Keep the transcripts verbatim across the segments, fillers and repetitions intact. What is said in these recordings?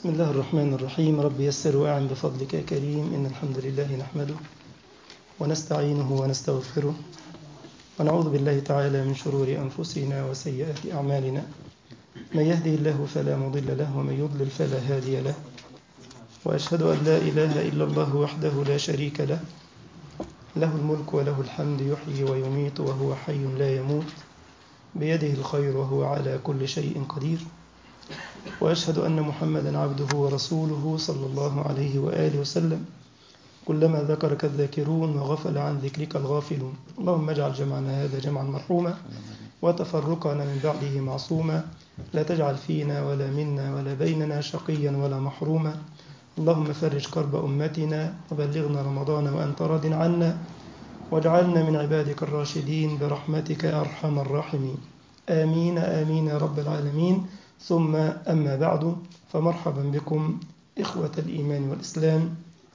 بسم الله الرحمن الرحيم. رب يسر وأعن بفضلك يا كريم. إن الحمد لله نحمده ونستعينه ونستغفره ونعوذ بالله تعالى من شرور أنفسنا وسيئات أعمالنا. من يهدي الله فلا مضل له ومن يضلل فلا هادي له، وأشهد أن لا إله إلا الله وحده لا شريك له، له الملك وله الحمد يحيي ويميت وهو حي لا يموت، بيده الخير وهو على كل شيء قدير. وأشهد أن محمدا عبده ورسوله صلى الله عليه وآله وسلم. كلما ذكرك الذاكرون وغفل عن ذكرك الغافلون. اللهم اجعل جمعنا هذا جمعا مرحوما وتفرقنا من بعده معصوما، لا تجعل فينا ولا منا ولا بيننا شقيا ولا محروما. اللهم فرج كرب أمتنا وبلغنا رمضان وأنت راض عنا، واجعلنا من عبادك الراشدين برحمتك يا أرحم الراحمين. آمين آمين يا رب العالمين. ثم أما بعد، فمرحبا بكم إخوة الإيمان والإسلام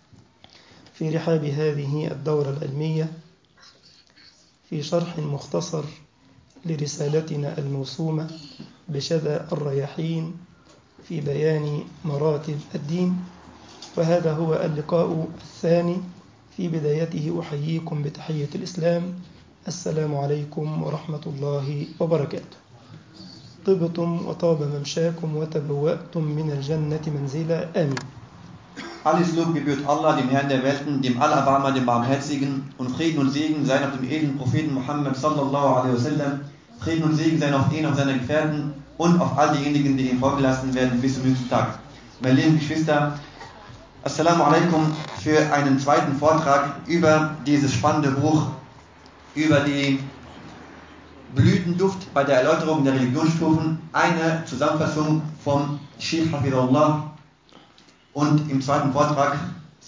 في رحاب هذه الدورة العلمية في شرح مختصر لرسالتنا الموسومة بشذا الرياحين في بيان مراتب الدين. وهذا هو اللقاء الثاني. في بدايته أحييكم بتحية الإسلام: السلام عليكم ورحمة الله وبركاته. طبتم وطاب ممشاكم وتبوأتم من الجنة منزلا. آمين. Alles Lob gebührt Allah, dem Herrn der Welten, dem Allerbarmer, dem Barmherzigen, und Frieden und Segen seien auf dem edlen Propheten Muhammad sallallahu alaihi wasallam. Frieden und Segen seien auf ihn, auf seine Gefährten und auf all diejenigen, die ihm vorgelassen werden bis zum jüngsten Tag. Meine lieben Geschwister, Assalamu alaikum für einen zweiten Vortrag über dieses spannende Buch, über die Blütenduft bei der Erläuterung der Religionsstufen, eine Zusammenfassung vom Sheikh Hafidhullah. Und im zweiten Vortrag.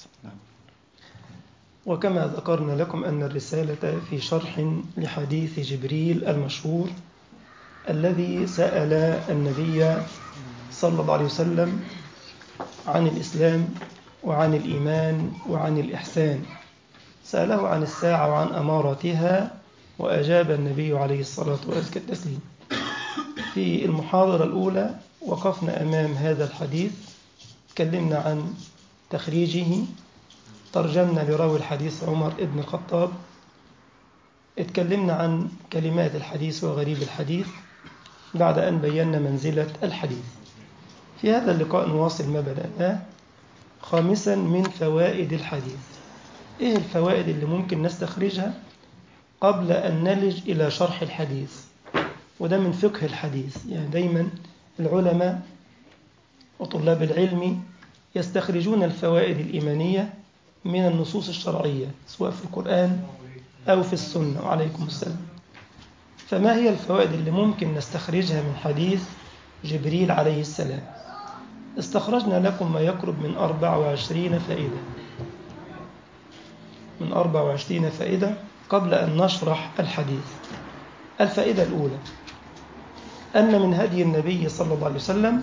وكما ذكرنا لكم أن الرسالة في شرح لحديث جبريل المشهور الذي سأل النبي صلى الله عليه وسلم عن الإسلام وعن الإيمان وعن الإحسان. سأله عن الساعة وعن أماراتها، وأجاب النبي عليه الصلاة والسلام. في المحاضرة الأولى وقفنا أمام هذا الحديث، تكلمنا عن تخريجه، ترجمنا لراوي الحديث عمر بن الخطاب، اتكلمنا عن كلمات الحديث وغريب الحديث بعد أن بينا منزلة الحديث. في هذا اللقاء نواصل ما بدأناه، خامسا من فوائد الحديث. إيه الفوائد اللي ممكن نستخرجها قبل أن نلج إلى شرح الحديث؟ وده من فقه الحديث. يعني دايما العلماء وطلاب العلم يستخرجون الفوائد الإيمانية من النصوص الشرعية، سواء في القرآن أو في السنة. وعليكم السلام. فما هي الفوائد اللي ممكن نستخرجها من حديث جبريل عليه السلام؟ استخرجنا لكم ما يقرب من أربع وعشرين فائدة من أربع وعشرين فائدة قبل أن نشرح الحديث. الفائدة الأولى: أن من هدي النبي صلى الله عليه وسلم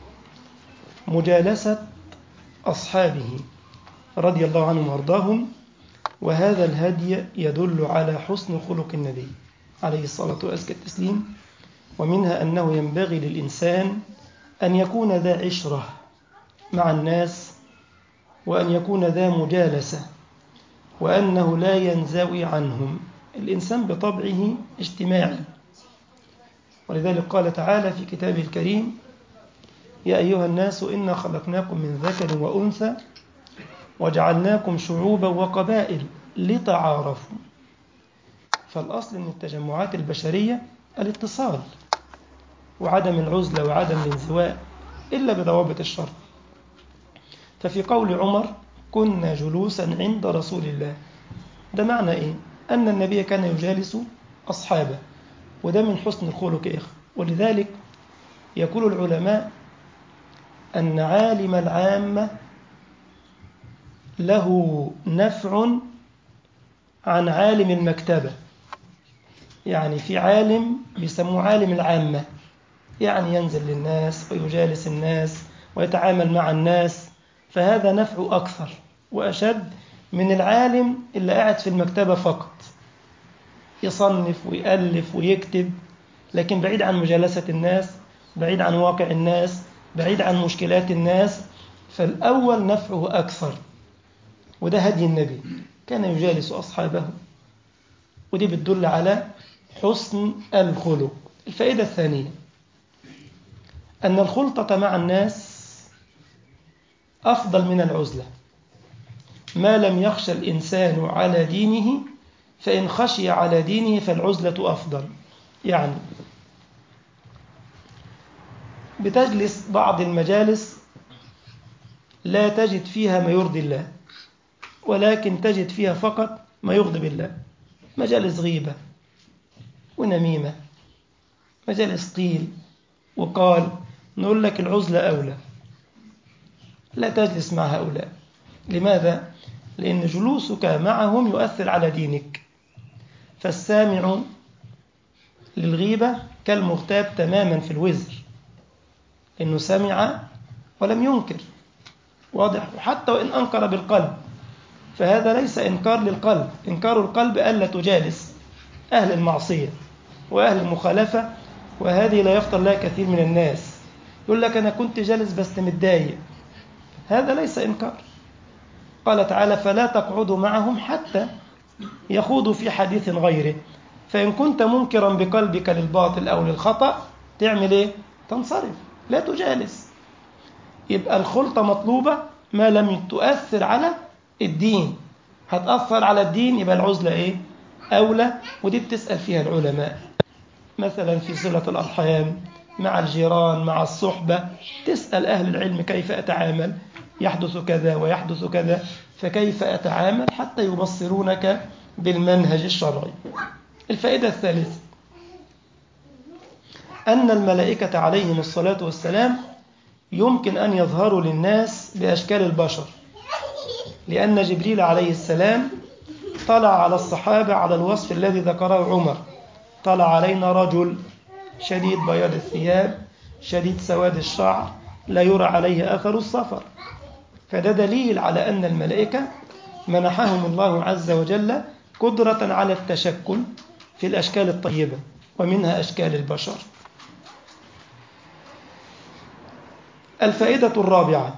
مجالسة أصحابه رضي الله عنهم وارضاهم، وهذا الهدي يدل على حسن خلق النبي عليه الصلاة والسلام. ومنها أنه ينبغي للإنسان أن يكون ذا عشرة مع الناس، وأن يكون ذا مجالسة، وأنه لا ينزوي عنهم. الإنسان بطبعه اجتماعي، ولذلك قال تعالى في كتابه الكريم: يا أيها الناس إنا خلقناكم من ذكر وأنثى وجعلناكم شعوبا وقبائل لتعارفوا. فالأصل أن التجمعات البشرية الاتصال وعدم العزلة وعدم الانزواء إلا بضوابط الشرع. ففي قول عمر: كنا جلوسا عند رسول الله، ده معنى إيه؟ أن النبي كان يجالس أصحابه، وده من حسن الخلق يا إخوة. ولذلك يقول العلماء أن عالم العامة له نفع عن عالم المكتبة. يعني في عالم بيسموه عالم العامة، يعني ينزل للناس ويجالس الناس ويتعامل مع الناس، فهذا نفعه أكثر وأشد من العالم اللي قاعد في المكتبة فقط يصنف ويألف ويكتب، لكن بعيد عن مجالسة الناس، بعيد عن واقع الناس، بعيد عن مشكلات الناس، فالأول نفعه أكثر. وده هدي النبي، كان يجالس أصحابه، ودي بتدل على حسن الخلق. الفائدة الثانية أن الخلطة مع الناس أفضل من العزلة، ما لم يخشى الإنسان على دينه، فإن خشي على دينه فالعزلة أفضل. يعني بتجلس بعض المجالس لا تجد فيها ما يرضي الله، ولكن تجد فيها فقط ما يغضب الله، مجالس غيبة ونميمة، مجالس قيل وقال. نقول لك العزلة أولى، لا تجلس مع هؤلاء. لماذا؟ لأن جلوسك معهم يؤثر على دينك، فالسامع للغيبة كالمغتاب تماما في الوزر، إنه سمع ولم ينكر، واضح، وحتى وإن أنكر بالقلب فهذا ليس إنكار للقلب. إنكار القلب ألا تجالس أهل المعصية وأهل المخالفة، وهذه لا يفطر لها كثير من الناس. يقول لك أنا كنت جالس بس متضايق، هذا ليس إنكار. قال تعالى فلا تقعدوا معهم حتى يخوضوا في حديث غيره. فإن كنت منكرا بقلبك للباطل أو للخطأ تعمل إيه؟ تنصرف، لا تجالس. يبقى الخلطة مطلوبة ما لم تؤثر على الدين. هتأثر على الدين يبقى العزلة إيه؟ أولى. ودي بتسأل فيها العلماء، مثلا في صلة الأرحام، مع الجيران، مع الصحبة، تسأل أهل العلم كيف أتعامل، يحدث كذا ويحدث كذا، فكيف أتعامل حتى يبصرونك بالمنهج الشرعي. الفائدة الثالثة أن الملائكة عليهم الصلاة والسلام يمكن أن يظهروا للناس بأشكال البشر، لأن جبريل عليه السلام طلع على الصحابة على الوصف الذي ذكره عمر. طلع علينا رجل شديد بياض الثياب شديد سواد الشعر لا يرى عليه أثر السفر. فده دليل على أن الملائكة منحهم الله عز وجل قدرة على التشكل في الأشكال الطيبة، ومنها أشكال البشر. الفائدة الرابعة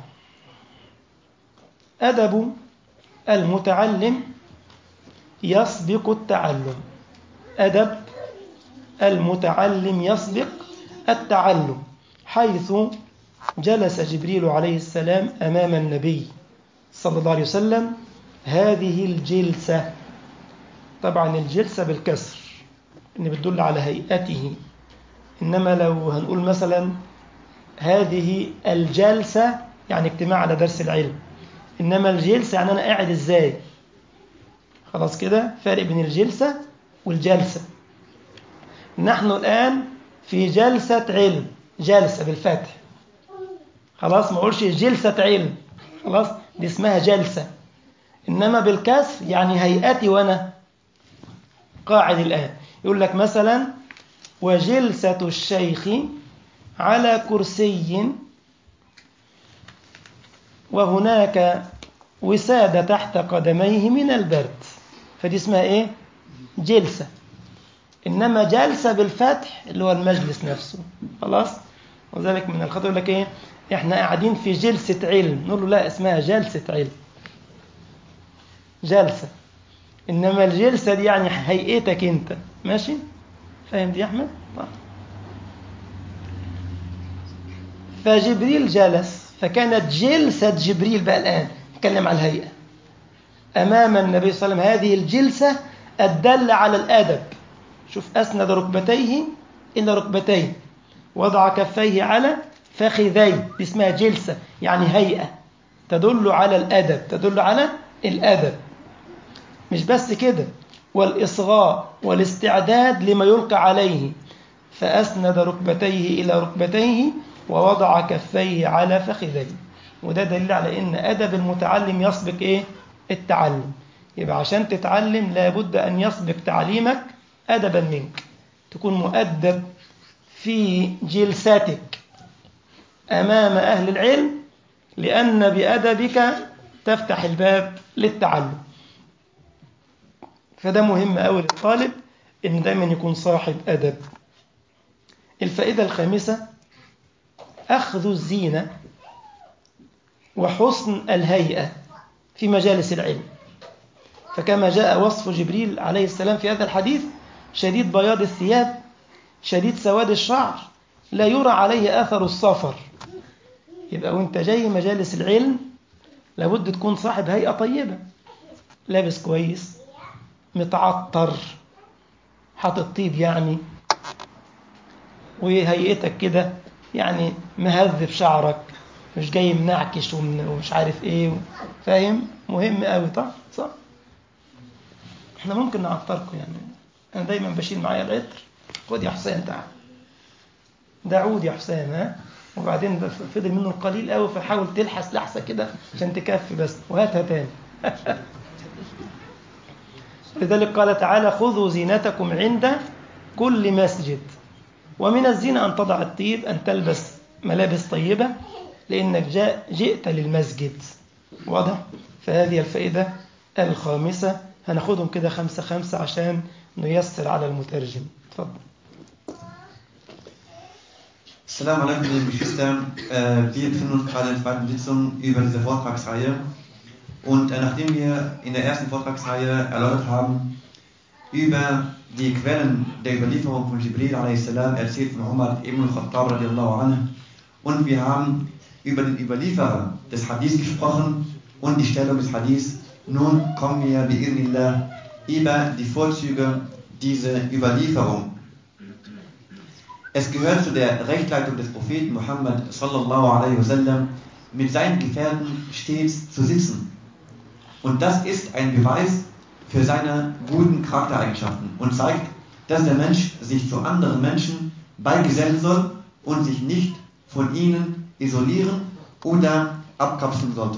أدب المتعلم يسبق التعلم. أدب المتعلم يسبق التعلم، حيث جلس جبريل عليه السلام أمام النبي صلى الله عليه وسلم هذه الجلسة. طبعا الجلسة بالكسر إن بتدل على هيئته، إنما لو هنقول مثلا هذه الجلسة يعني اجتماع على درس العلم، إنما الجلسة يعني أنا قاعد إزاي. خلاص كده فرق بين الجلسة والجلسة. نحن الآن في جلسة علم، جلسة بالفتح، خلاص ما أقولش جلسة علم، خلاص دي اسمها جلسة. إنما بالكسر يعني هيئتي وأنا قاعد الآن. يقول لك مثلا وجلسة الشيخ على كرسي وهناك وسادة تحت قدميه من البرد، فدي اسمها إيه؟ جلسة. إنما جلسة بالفتح اللي هو المجلس نفسه، خلاص. وذلك من الخطأ يقول لك إيه؟ إحنا قاعدين في جلسة علم، نقول له لا اسمها جلسة علم، جلسة. إنما الجلسة دي يعني هيئتك أنت، ماشي؟ فاهم دي يا أحمد؟ طيب. فجبريل جلس، فكانت جلسة جبريل بقى الآن نتكلم على الهيئة أمام النبي صلى الله عليه وسلم. هذه الجلسة الدل على الأدب. شوف أسند ركبتيه إلى ركبتيه، وضع كفيه على فخذيه، دي اسمها جلسة يعني هيئة تدل على الأدب، تدل على الأدب. مش بس كده، والإصغاء والاستعداد لما يلقى عليه، فأسند ركبتيه إلى ركبتيه ووضع كفيه على فخذيه. وده دليل على إن أدب المتعلم يسبق إيه؟ التعلم. يبقى عشان تتعلم لابد أن يسبق تعليمك أدبا منك، تكون مؤدب في جلستك أمام أهل العلم، لأن بأدبك تفتح الباب للتعلم. فده مهم أوي للطالب إن دايما يكون صاحب أدب. الفائدة الخامسة أخذ الزينة وحسن الهيئة في مجالس العلم. فكما جاء وصف جبريل عليه السلام في هذا الحديث: شديد بياض الثياب شديد سواد الشعر لا يرى عليه أثر السفر. يبقى وانت جاي مجالس العلم لابد تكون صاحب هيئة طيبة، لابس كويس، متعطر، حاطط طيب يعني، وهيئتك كده يعني مهذب شعرك، مش جاي منعكش ومش عارف ايه، فاهم؟ مهم قوي. طب صح، احنا ممكن نعطركم يعني. انا دايما بشيل معايا العطر. خد يا حسين تعال، ده عود يا حسين، ها، وبعدين فضل منه القليل قوي، فحاول تلحس لحسه كده عشان تكفي بس، وهاتها تاني. لذلك قال تعالى: خذوا زينتكم عند كل مسجد. ومن الزينة أن تضع الطيب، أن تلبس ملابس طيبة، لأنك جاء جئت للمسجد. واضح؟ فهذه الفائدة الخامسة. هناخدهم كده خمسة خمسة عشان نيسر على المترجم. تفضل. Assalamu alaikum, liebe Geschwister. Äh, wir befinden uns gerade in der zweiten Sitzung über diese Vortragsreihe. Und äh, nachdem wir in der ersten Vortragsreihe erläutert haben über die Quellen der Überlieferung von Jibril a s, erzählt von Umar ibn al-Khattab radiallahu anhu, und wir haben über den Überlieferer des Hadith gesprochen und die Stellung des Hadith. Nun kommen wir bi'idhnillah über die Vorzüge dieser Überlieferung. Es gehört zu der Rechtleitung des Propheten Muhammad sallallahu alaihi wasallam, mit seinen Gefährten stets zu sitzen. Und das ist ein Beweis für seine guten Charaktereigenschaften und zeigt, dass der Mensch sich zu anderen Menschen beigesellen soll und sich nicht von ihnen isolieren oder abkapseln sollte.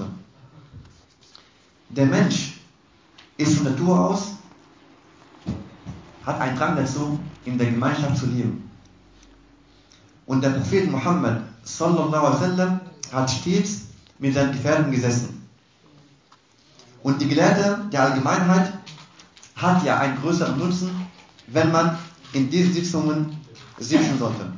Der Mensch ist von Natur aus, hat einen Drang dazu, in der Gemeinschaft zu leben. Und der Prophet Muhammad sallallahu alaihi wasallam hat stets mit seinen Gefährten gesessen. Und die Gelehrte der Allgemeinheit hat ja einen größeren Nutzen, wenn man in diesen Sitzungen sitzen sollte.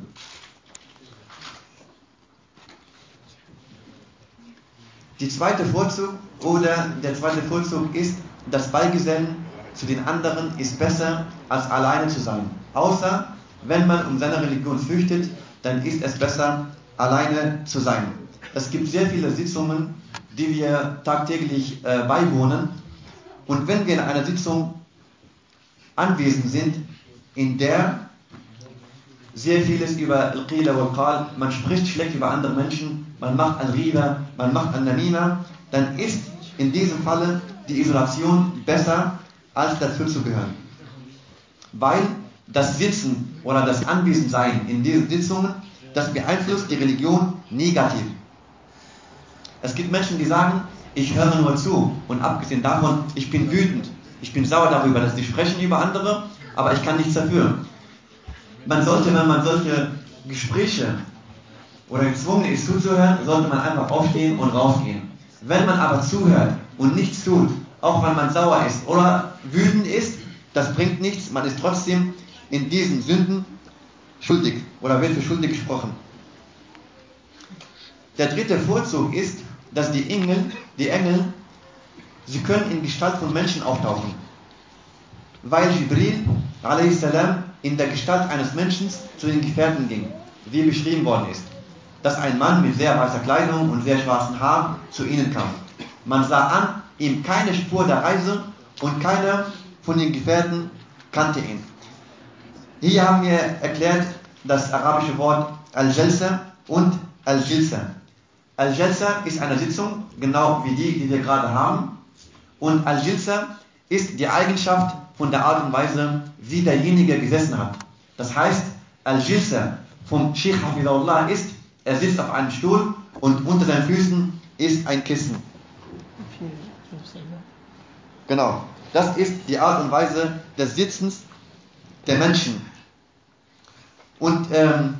Die zweite Vorzug oder der zweite Vorzug ist, das Beigesellen zu den anderen ist besser als alleine zu sein. Außer wenn man um seine Religion fürchtet, dann ist es besser, alleine zu sein. Es gibt sehr viele Sitzungen, die wir tagtäglich äh, beiwohnen. Und wenn wir in einer Sitzung anwesend sind, in der sehr vieles über Al-Qila wal-Qal, man spricht schlecht über andere Menschen, man macht Al-Riba, man macht Al-Namima, dann ist in diesem Falle die Isolation besser, als dazu zu gehören. Weil das Sitzen oder das Anwesendsein in diesen Sitzungen, das beeinflusst die Religion negativ. Es gibt Menschen, die sagen, ich höre nur zu, und abgesehen davon, ich bin wütend, ich bin sauer darüber, dass sie sprechen über andere, aber ich kann nichts dafür. Man sollte, wenn man solche Gespräche oder gezwungen ist zuzuhören, sollte man einfach aufstehen und rausgehen. Wenn man aber zuhört und nichts tut, auch wenn man sauer ist oder wütend ist, das bringt nichts, man ist trotzdem in diesen Sünden schuldig oder wird für schuldig gesprochen. Der dritte Vorzug ist, dass die Engel, die Engel, sie können in Gestalt von Menschen auftauchen. Weil Jibril a s in der Gestalt eines Menschen zu den Gefährten ging, wie beschrieben worden ist, dass ein Mann mit sehr weißer Kleidung und sehr schwarzen Haaren zu ihnen kam. Man sah an ihm keine Spur der Reise und keiner von den Gefährten kannte ihn. Hier haben wir erklärt das arabische Wort Al-Jalsa und Al-Jilsa. Al-Jalsa ist eine Sitzung, genau wie die, die wir gerade haben. Und Al-Jilsa ist die Eigenschaft von der Art und Weise, wie derjenige gesessen hat. Das heißt, Al-Jilsa vom Sheikh Hafidahullah ist, er sitzt auf einem Stuhl und unter seinen Füßen ist ein Kissen. Genau, das ist die Art und Weise des Sitzens der Menschen. Und ähm,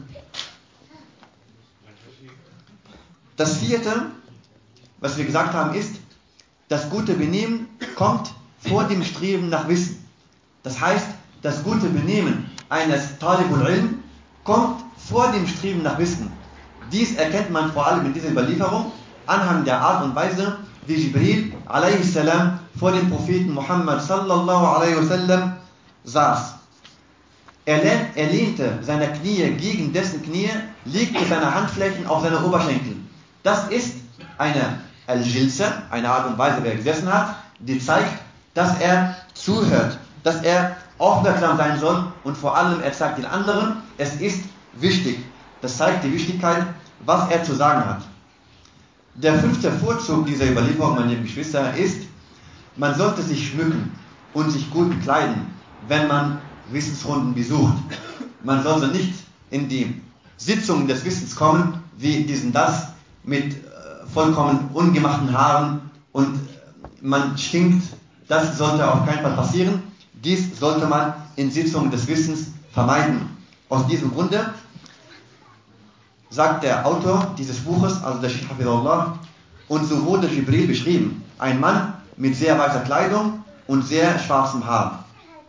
das vierte, was wir gesagt haben, ist, das gute Benehmen kommt vor dem Streben nach Wissen. Das heißt, das gute Benehmen eines Talibul Ilm kommt vor dem Streben nach Wissen. Dies erkennt man vor allem in dieser Überlieferung anhand der Art und Weise, wie Jibril a.s. vor dem Propheten Muhammad sallallahu alaihi wasallam saß. Er, lehnt, er lehnte seine Knie gegen dessen Knie, legte seine Handflächen auf seine Oberschenkel. Das ist eine Al-Jilsa, eine Art und Weise, wie er gesessen hat, die zeigt, dass er zuhört, dass er aufmerksam sein soll und vor allem er zeigt den anderen, es ist wichtig. Das zeigt die Wichtigkeit, was er zu sagen hat. Der fünfte Vorzug dieser Überlieferung, meine lieben Geschwister, ist, man sollte sich schmücken und sich gut bekleiden, wenn man Wissensrunden besucht. Man sollte nicht in die Sitzungen des Wissens kommen, wie diesen das, mit äh, vollkommen ungemachten Haaren und äh, man stinkt. Das sollte auf keinen Fall passieren. Dies sollte man in Sitzungen des Wissens vermeiden. Aus diesem Grunde sagt der Autor dieses Buches, also der Sheikh Hafidhullah, und so wurde Jibril beschrieben. Ein Mann mit sehr weißer Kleidung und sehr schwarzem Haar.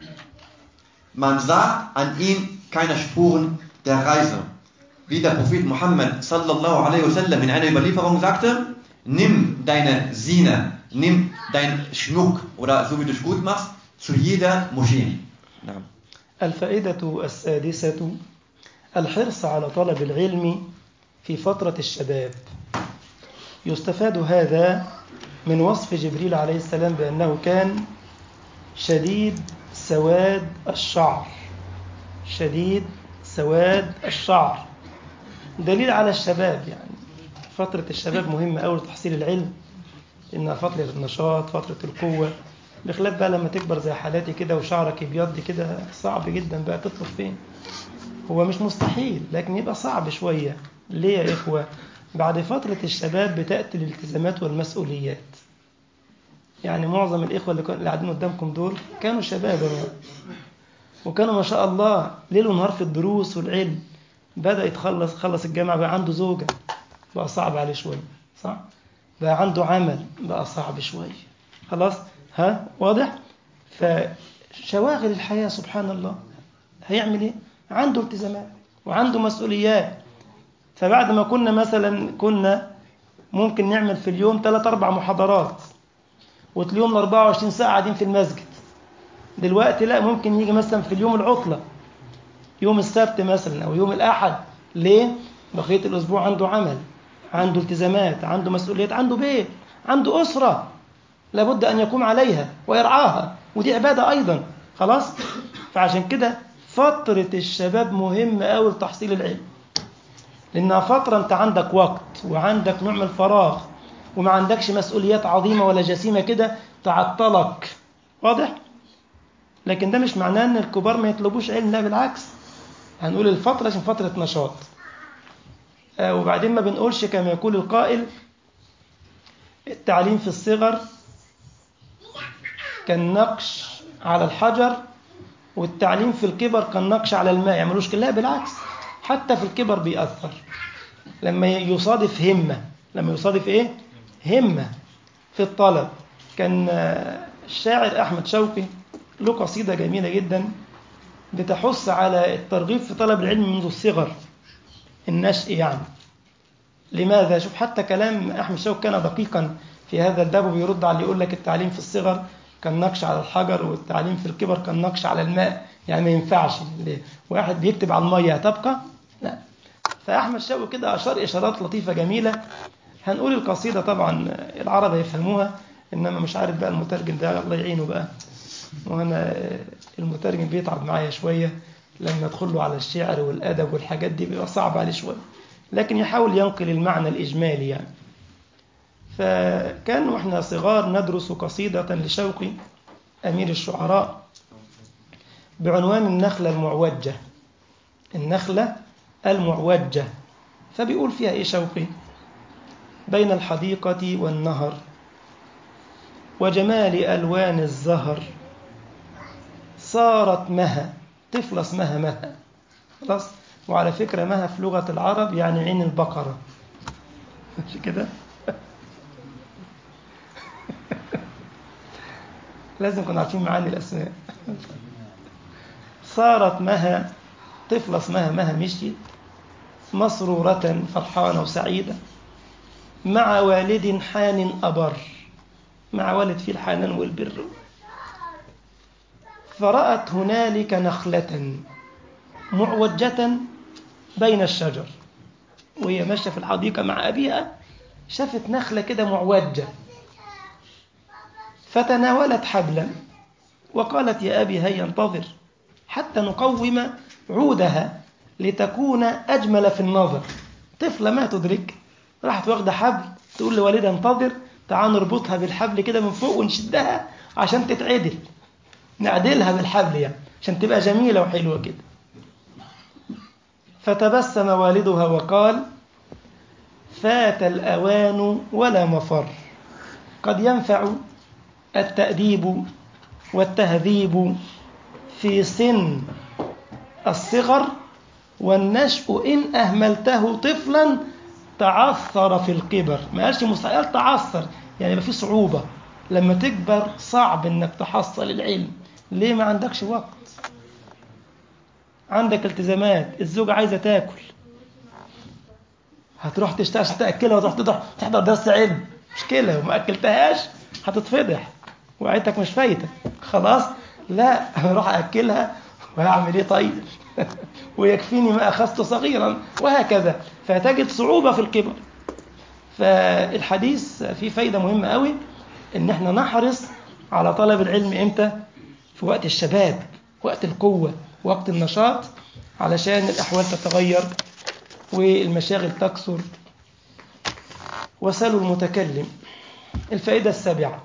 Man sah an ihm keine Spuren der Reise. Wie der Prophet Muhammad sallallahu alaihi wasallam in einer Überlieferung sagte, nimm deine Sine, nimm deinen Schmuck oder so wie du es gut machst, zu jeder Moschee. الفائدة السادسة الحرص على طلب العلم في فترة الشباب. يستفاد هذا من وصف جبريل عليه السلام بأنه كان شديد سواد الشعر شديد سواد الشعر دليل على الشباب. يعني فترة الشباب مهمة أوي لتحصيل العلم، إنها فترة النشاط، فترة القوة، بخلاف بقى لما تكبر زي حالاتي كده وشعرك يبيض كده صعب جدا بقى تطلب فين. هو مش مستحيل لكن يبقى صعب شوية. ليه يا إخوة؟ بعد فترة الشباب بتأتي الالتزامات والمسؤوليات. يعني معظم الإخوة اللي كانوا قاعدين قدامكم دول كانوا شبابا وكانوا ما شاء الله ليل ونهار في الدروس والعلم. بدأ يتخلص خلص الجامعة بقى عنده زوجة بقى صعب عليه شوية، صح؟ بقى عنده عمل بقى صعب شوية. خلاص ها واضح؟ فشواغل الحياة سبحان الله هيعمل ايه؟ عنده التزامات وعنده مسؤوليات. فبعد ما كنا مثلا كنا ممكن نعمل في اليوم ثلاث أربع محاضرات وتلاقيهم أربعة وعشرين ساعة قاعدين في المسجد. دلوقتي لا، ممكن يجي مثلا في اليوم العطلة يوم السبت مثلا أو يوم الأحد. ليه؟ بقية الأسبوع عنده عمل، عنده التزامات، عنده مسؤوليات، عنده بيت، عنده أسرة لابد أن يقوم عليها ويرعاها، ودي عبادة أيضا. خلاص؟ فعشان كده فترة الشباب مهمة أوي لتحصيل العلم، لأنها فترة أنت عندك وقت وعندك نوع من الفراغ وما عندكش مسؤوليات عظيمة ولا جسيمة كده تعطلك. واضح؟ لكن ده مش معناه أن الكبار ما يطلبوش علم، لا بالعكس، هنقول الفترة عشان فترة نشاط. آه وبعدين ما بنقولش كما يقول القائل التعليم في الصغر كالنقش على الحجر والتعليم في الكبر كالنقش على الماء. يعني ملوش كلا، بالعكس، حتى في الكبر بيأثر لما يصادف همة. لما يصادف إيه؟ همة في الطلب. كان الشاعر أحمد شوقي له قصيدة جميلة جدا بتحث على الترغيب في طلب العلم منذ الصغر، النشء يعني. لماذا؟ شوف حتى كلام أحمد شوقي كان دقيقا في هذا الباب وبيرد على اللي يقول لك التعليم في الصغر كالنقش على الحجر والتعليم في الكبر كالنقش على الماء. يعني ما ينفعش واحد بيكتب على المية تبقى، لا. فأحمد شوقي كده أشار إشارات لطيفة جميلة. هنقول القصيدة طبعا العرب يفهموها، إنما مش عارف بقى المترجم ده الله يعينه بقى، وأنا المترجم بيتعب معايا شوية لما أدخل له على الشعر والأدب والحاجات دي بيبقى صعب عليه شوية، لكن يحاول ينقل المعنى الإجمالي يعني. فكان وإحنا صغار ندرس قصيدة لشوقي أمير الشعراء بعنوان النخلة المعوجة. النخلة المعوجة. فبيقول فيها إيه شوقي؟ بين الحديقة والنهر وجمال ألوان الزهر صارت مها، طفلة اسمها مها. خلاص؟ وعلى فكرة مها في لغة العرب يعني عين البقرة، مش كده؟ لازم كنا عارفين معاني الأسماء. صارت مها، طفلة اسمها مها مشيت مسرورة فرحانة وسعيدة مع والد حان أبر، مع والد فيه الحنان والبر. فرأت هنالك نخلة معوجة بين الشجر، وهي ماشية في الحديقة مع أبيها شافت نخلة كده معوجة، فتناولت حبلا وقالت يا أبي هيا انتظر حتى نقوم عودها لتكون أجمل في النظر. طفلة ما تدرك، راحت واخدة حبل تقول لوالدها انتظر، تعال نربطها بالحبل كده من فوق ونشدها عشان تتعدل، نعدلها بالحبل يعني عشان تبقى جميلة وحلوة كده. فتبسم والدها وقال فات الأوان ولا مفر، قد ينفع التأديب والتهذيب في سن الصغر، والنشء إن أهملته طفلا تعثر في الكبر. ما قالش مستحيل، تعثر يعني يبقى في صعوبة، لما تكبر صعب إنك تحصل العلم. ليه؟ ما عندكش وقت، عندك التزامات، الزوجة عايزة تاكل، هتروح تشتغل عشان تأكلها وتروح تحضر درس علم، مشكلة وما أكلتهاش هتتفضح وعيتك مش فايتة خلاص. لا أروح أكلها وهعمل إيه طيب ويكفيني ما أخذت صغيرا، وهكذا. فتجد صعوبة في الكبر. فالحديث فيه فايدة مهمة قوي، إن احنا نحرص على طلب العلم إمتى؟ في وقت الشباب، وقت القوة، وقت النشاط، علشان الأحوال تتغير والمشاغل تكثر. وسلوا المتكلم. الفائدة السابعة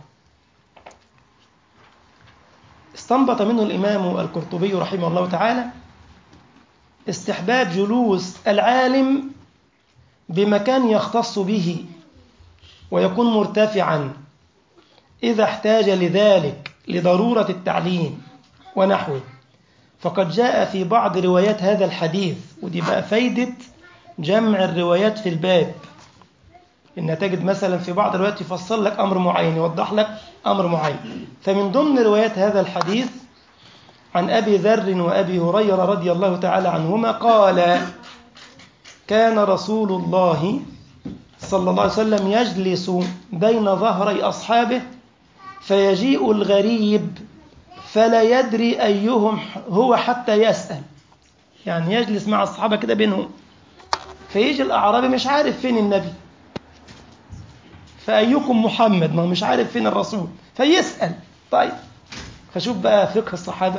استنبط منه الإمام القرطبي رحمه الله تعالى استحباب جلوس العالم بمكان يختص به ويكون مرتفعا إذا احتاج لذلك لضرورة التعليم ونحوه. فقد جاء في بعض روايات هذا الحديث، ودي بقى فايدة جمع الروايات في الباب، إن تجد مثلا في بعض الروايات يفصل لك أمر معين، يوضح لك أمر معين. فمن ضمن روايات هذا الحديث عن أبي ذر وأبي هريرة رضي الله تعالى عنهما قال كان رسول الله صلى الله عليه وسلم يجلس بين ظهري أصحابه فيجيء الغريب فلا يدري أيهم هو حتى يسأل، يعني يجلس مع الصحابة كده بينهم، فيجي الأعرابي مش عارف فين النبي، فأيكم محمد، ما مش عارف فين الرسول، فيسأل. طيب فشوف بقى فقه الصحابة.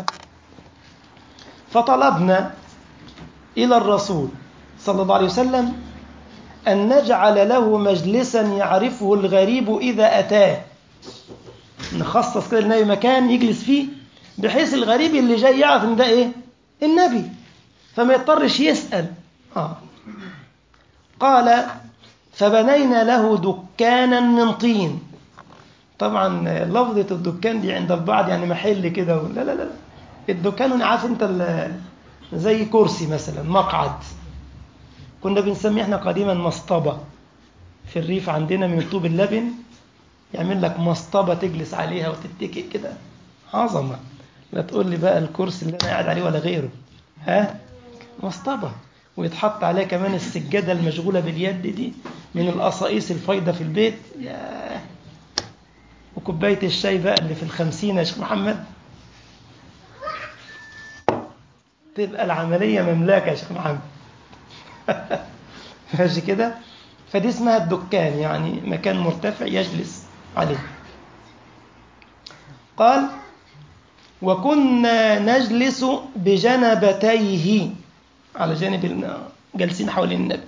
فطلبنا إلى الرسول صلى الله عليه وسلم أن نجعل له مجلسا يعرفه الغريب إذا أتاه، نخصص كده للنبي مكان يجلس فيه بحيث الغريب اللي جاي يعرف ان ده ايه؟ النبي، فما يضطرش يسأل. آه. قال فبنينا له دكانا من طين. طبعا لفظة الدكان دي عند البعض يعني محل كده، لا لا لا، الدكان عارف انت زي كرسي مثلا، مقعد، كنا بنسميه احنا قديما مصطبة في الريف عندنا من طوب اللبن، يعمل لك مصطبة تجلس عليها وتتكئ كده، عظمة. لا تقول لي بقى الكرسي اللي انا قاعد عليه ولا غيره، ها، مصطبة، ويتحط عليها كمان السجادة المشغولة باليد دي من القصائص الفايدة في البيت، ياه. وكوباية الشاي بقى اللي في الخمسين يا شيخ محمد، تبقى العملية مملاكة يا شيخ محمد ماشي كده. فدي اسمها الدكان، يعني مكان مرتفع يجلس عليه. قال وكنا نجلس بجنبتيه، على جانب جالسين حول النبي.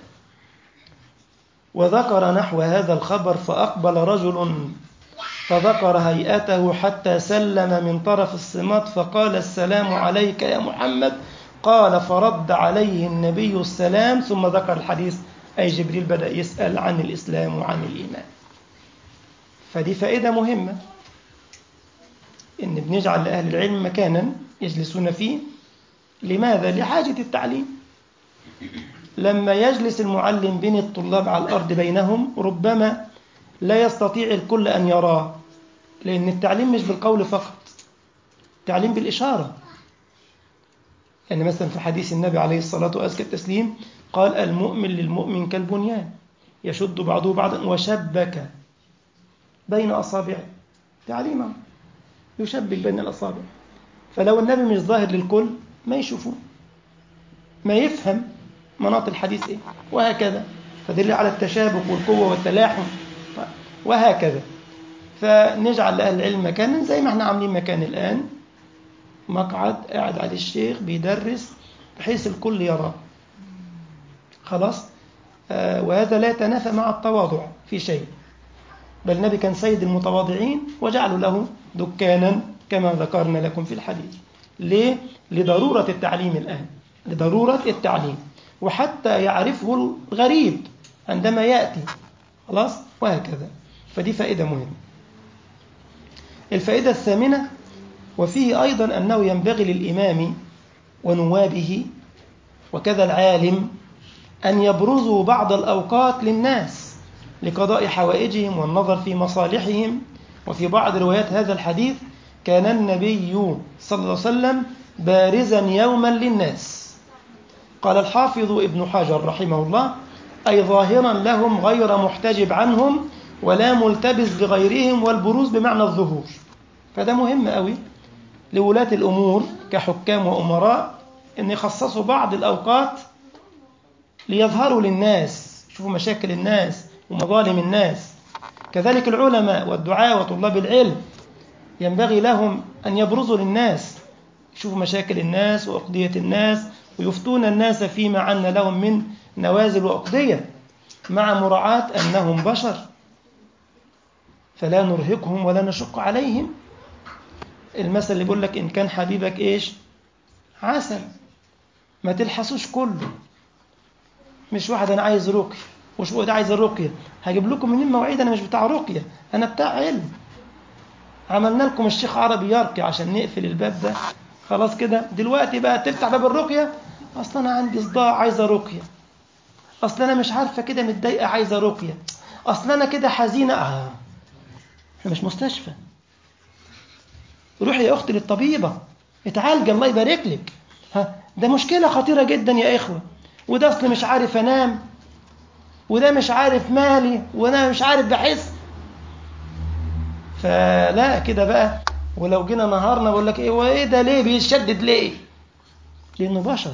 وذكر نحو هذا الخبر فأقبل رجل فذكر هيئته حتى سلم من طرف الصمات فقال السلام عليك يا محمد. قال فرد عليه النبي السلام، ثم ذكر الحديث، أي جبريل بدأ يسأل عن الإسلام وعن الإيمان. فدي فائدة مهمة، إن بنجعل لأهل العلم مكانا يجلسون فيه. لماذا؟ لحاجة التعليم. لما يجلس المعلم بين الطلاب على الأرض بينهم ربما لا يستطيع الكل أن يراه، لأن التعليم مش بالقول فقط، التعليم بالإشارة. يعني مثلا في حديث النبي عليه الصلاة وأزكى التسليم قال المؤمن للمؤمن كالبنيان يشد بعضه بعضا وشبك بين أصابعه، تعليمه يشبك بين الأصابع. فلو النبي مش ظاهر للكل ما يشوفوه، ما يفهم مناط الحديث إيه، وهكذا. فدل على التشابك والقوة والتلاحم وهكذا. فنجعل لأهل العلم مكانا زي ما احنا عاملين مكان الآن، مقعد قاعد عليه الشيخ بيدرس بحيث الكل يراه، خلاص. آه وهذا لا يتنافى مع التواضع في شيء، بل النبي كان سيد المتواضعين وجعلوا له دكانا كما ذكرنا لكم في الحديث. ليه؟ لضرورة التعليم الآن، لضرورة التعليم، وحتى يعرفه الغريب عندما يأتي، خلاص، وهكذا. فدي فائدة مهمة. الفائدة الثامنة، وفيه أيضا أنه ينبغي للإمام ونوابه وكذا العالم أن يبرزوا بعض الأوقات للناس لقضاء حوائجهم والنظر في مصالحهم. وفي بعض روايات هذا الحديث كان النبي صلى الله عليه وسلم بارزا يوما للناس. قال الحافظ ابن حجر رحمه الله: أي ظاهرا لهم غير محتجب عنهم ولا ملتبس بغيرهم، والبروز بمعنى الظهور. فده مهم قوي لولاة الأمور كحكام وأمراء أن يخصصوا بعض الأوقات ليظهروا للناس، يشوفوا مشاكل الناس ومظالم الناس. كذلك العلماء والدعاة وطلاب العلم ينبغي لهم أن يبرزوا للناس، يشوفوا مشاكل الناس وأقضية الناس، ويفتون الناس فيما عنا لهم من نوازل وأقضية، مع مراعاة أنهم بشر فلا نرهقهم ولا نشق عليهم. المثل اللي بيقول لك إن كان حبيبك إيش؟ عسل، ما تلحسوش كله. مش واحد أنا عايز رقية وش واحد عايز الرقية، هجيب لكم منين مواعيد؟ أنا مش بتاع رقية، أنا بتاع علم. عملنا لكم الشيخ عربي يرقي عشان نقفل الباب ده، خلاص كده. دلوقتي بقى تفتح باب الرقية، أصلا أنا عندي صداع عايزة رقية، أصلا أنا مش عارفة كده متضايقة عايزة رقية، أصلا أنا كده حزينة. آه. إحنا مش مستشفى. روحي يا أختي للطبيبة اتعالج الله يبارك لك. ها، ده مشكلة خطيرة جدا يا إخوة، وده أصل مش عارف أنام، وده مش عارف مالي، وأنا مش عارف بحس. فلا كده بقى. ولو جينا نهارنا بقول لك إيه وإيه ده، ليه بيشدد ليه؟ لأنه بشر،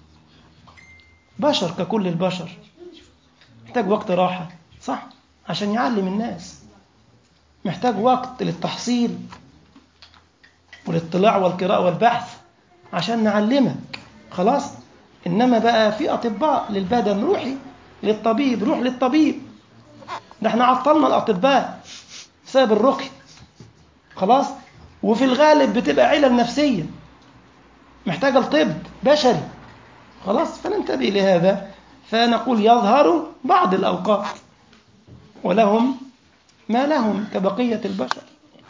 بشر ككل البشر، محتاج وقت راحة، صح، عشان يعلم الناس، محتاج وقت للتحصيل والاطلاع والقراءة والبحث عشان نعلمك، خلاص. إنما بقى في أطباء للبدن، روحي للطبيب، روح للطبيب. ده احنا عطلنا الأطباء بسبب الرقي، خلاص. وفي الغالب بتبقى علل نفسية محتاجة الطب بشري، خلاص. فننتبه لهذا. فنقول يظهر بعض الأوقات ولهم ما لهم كبقية البشر.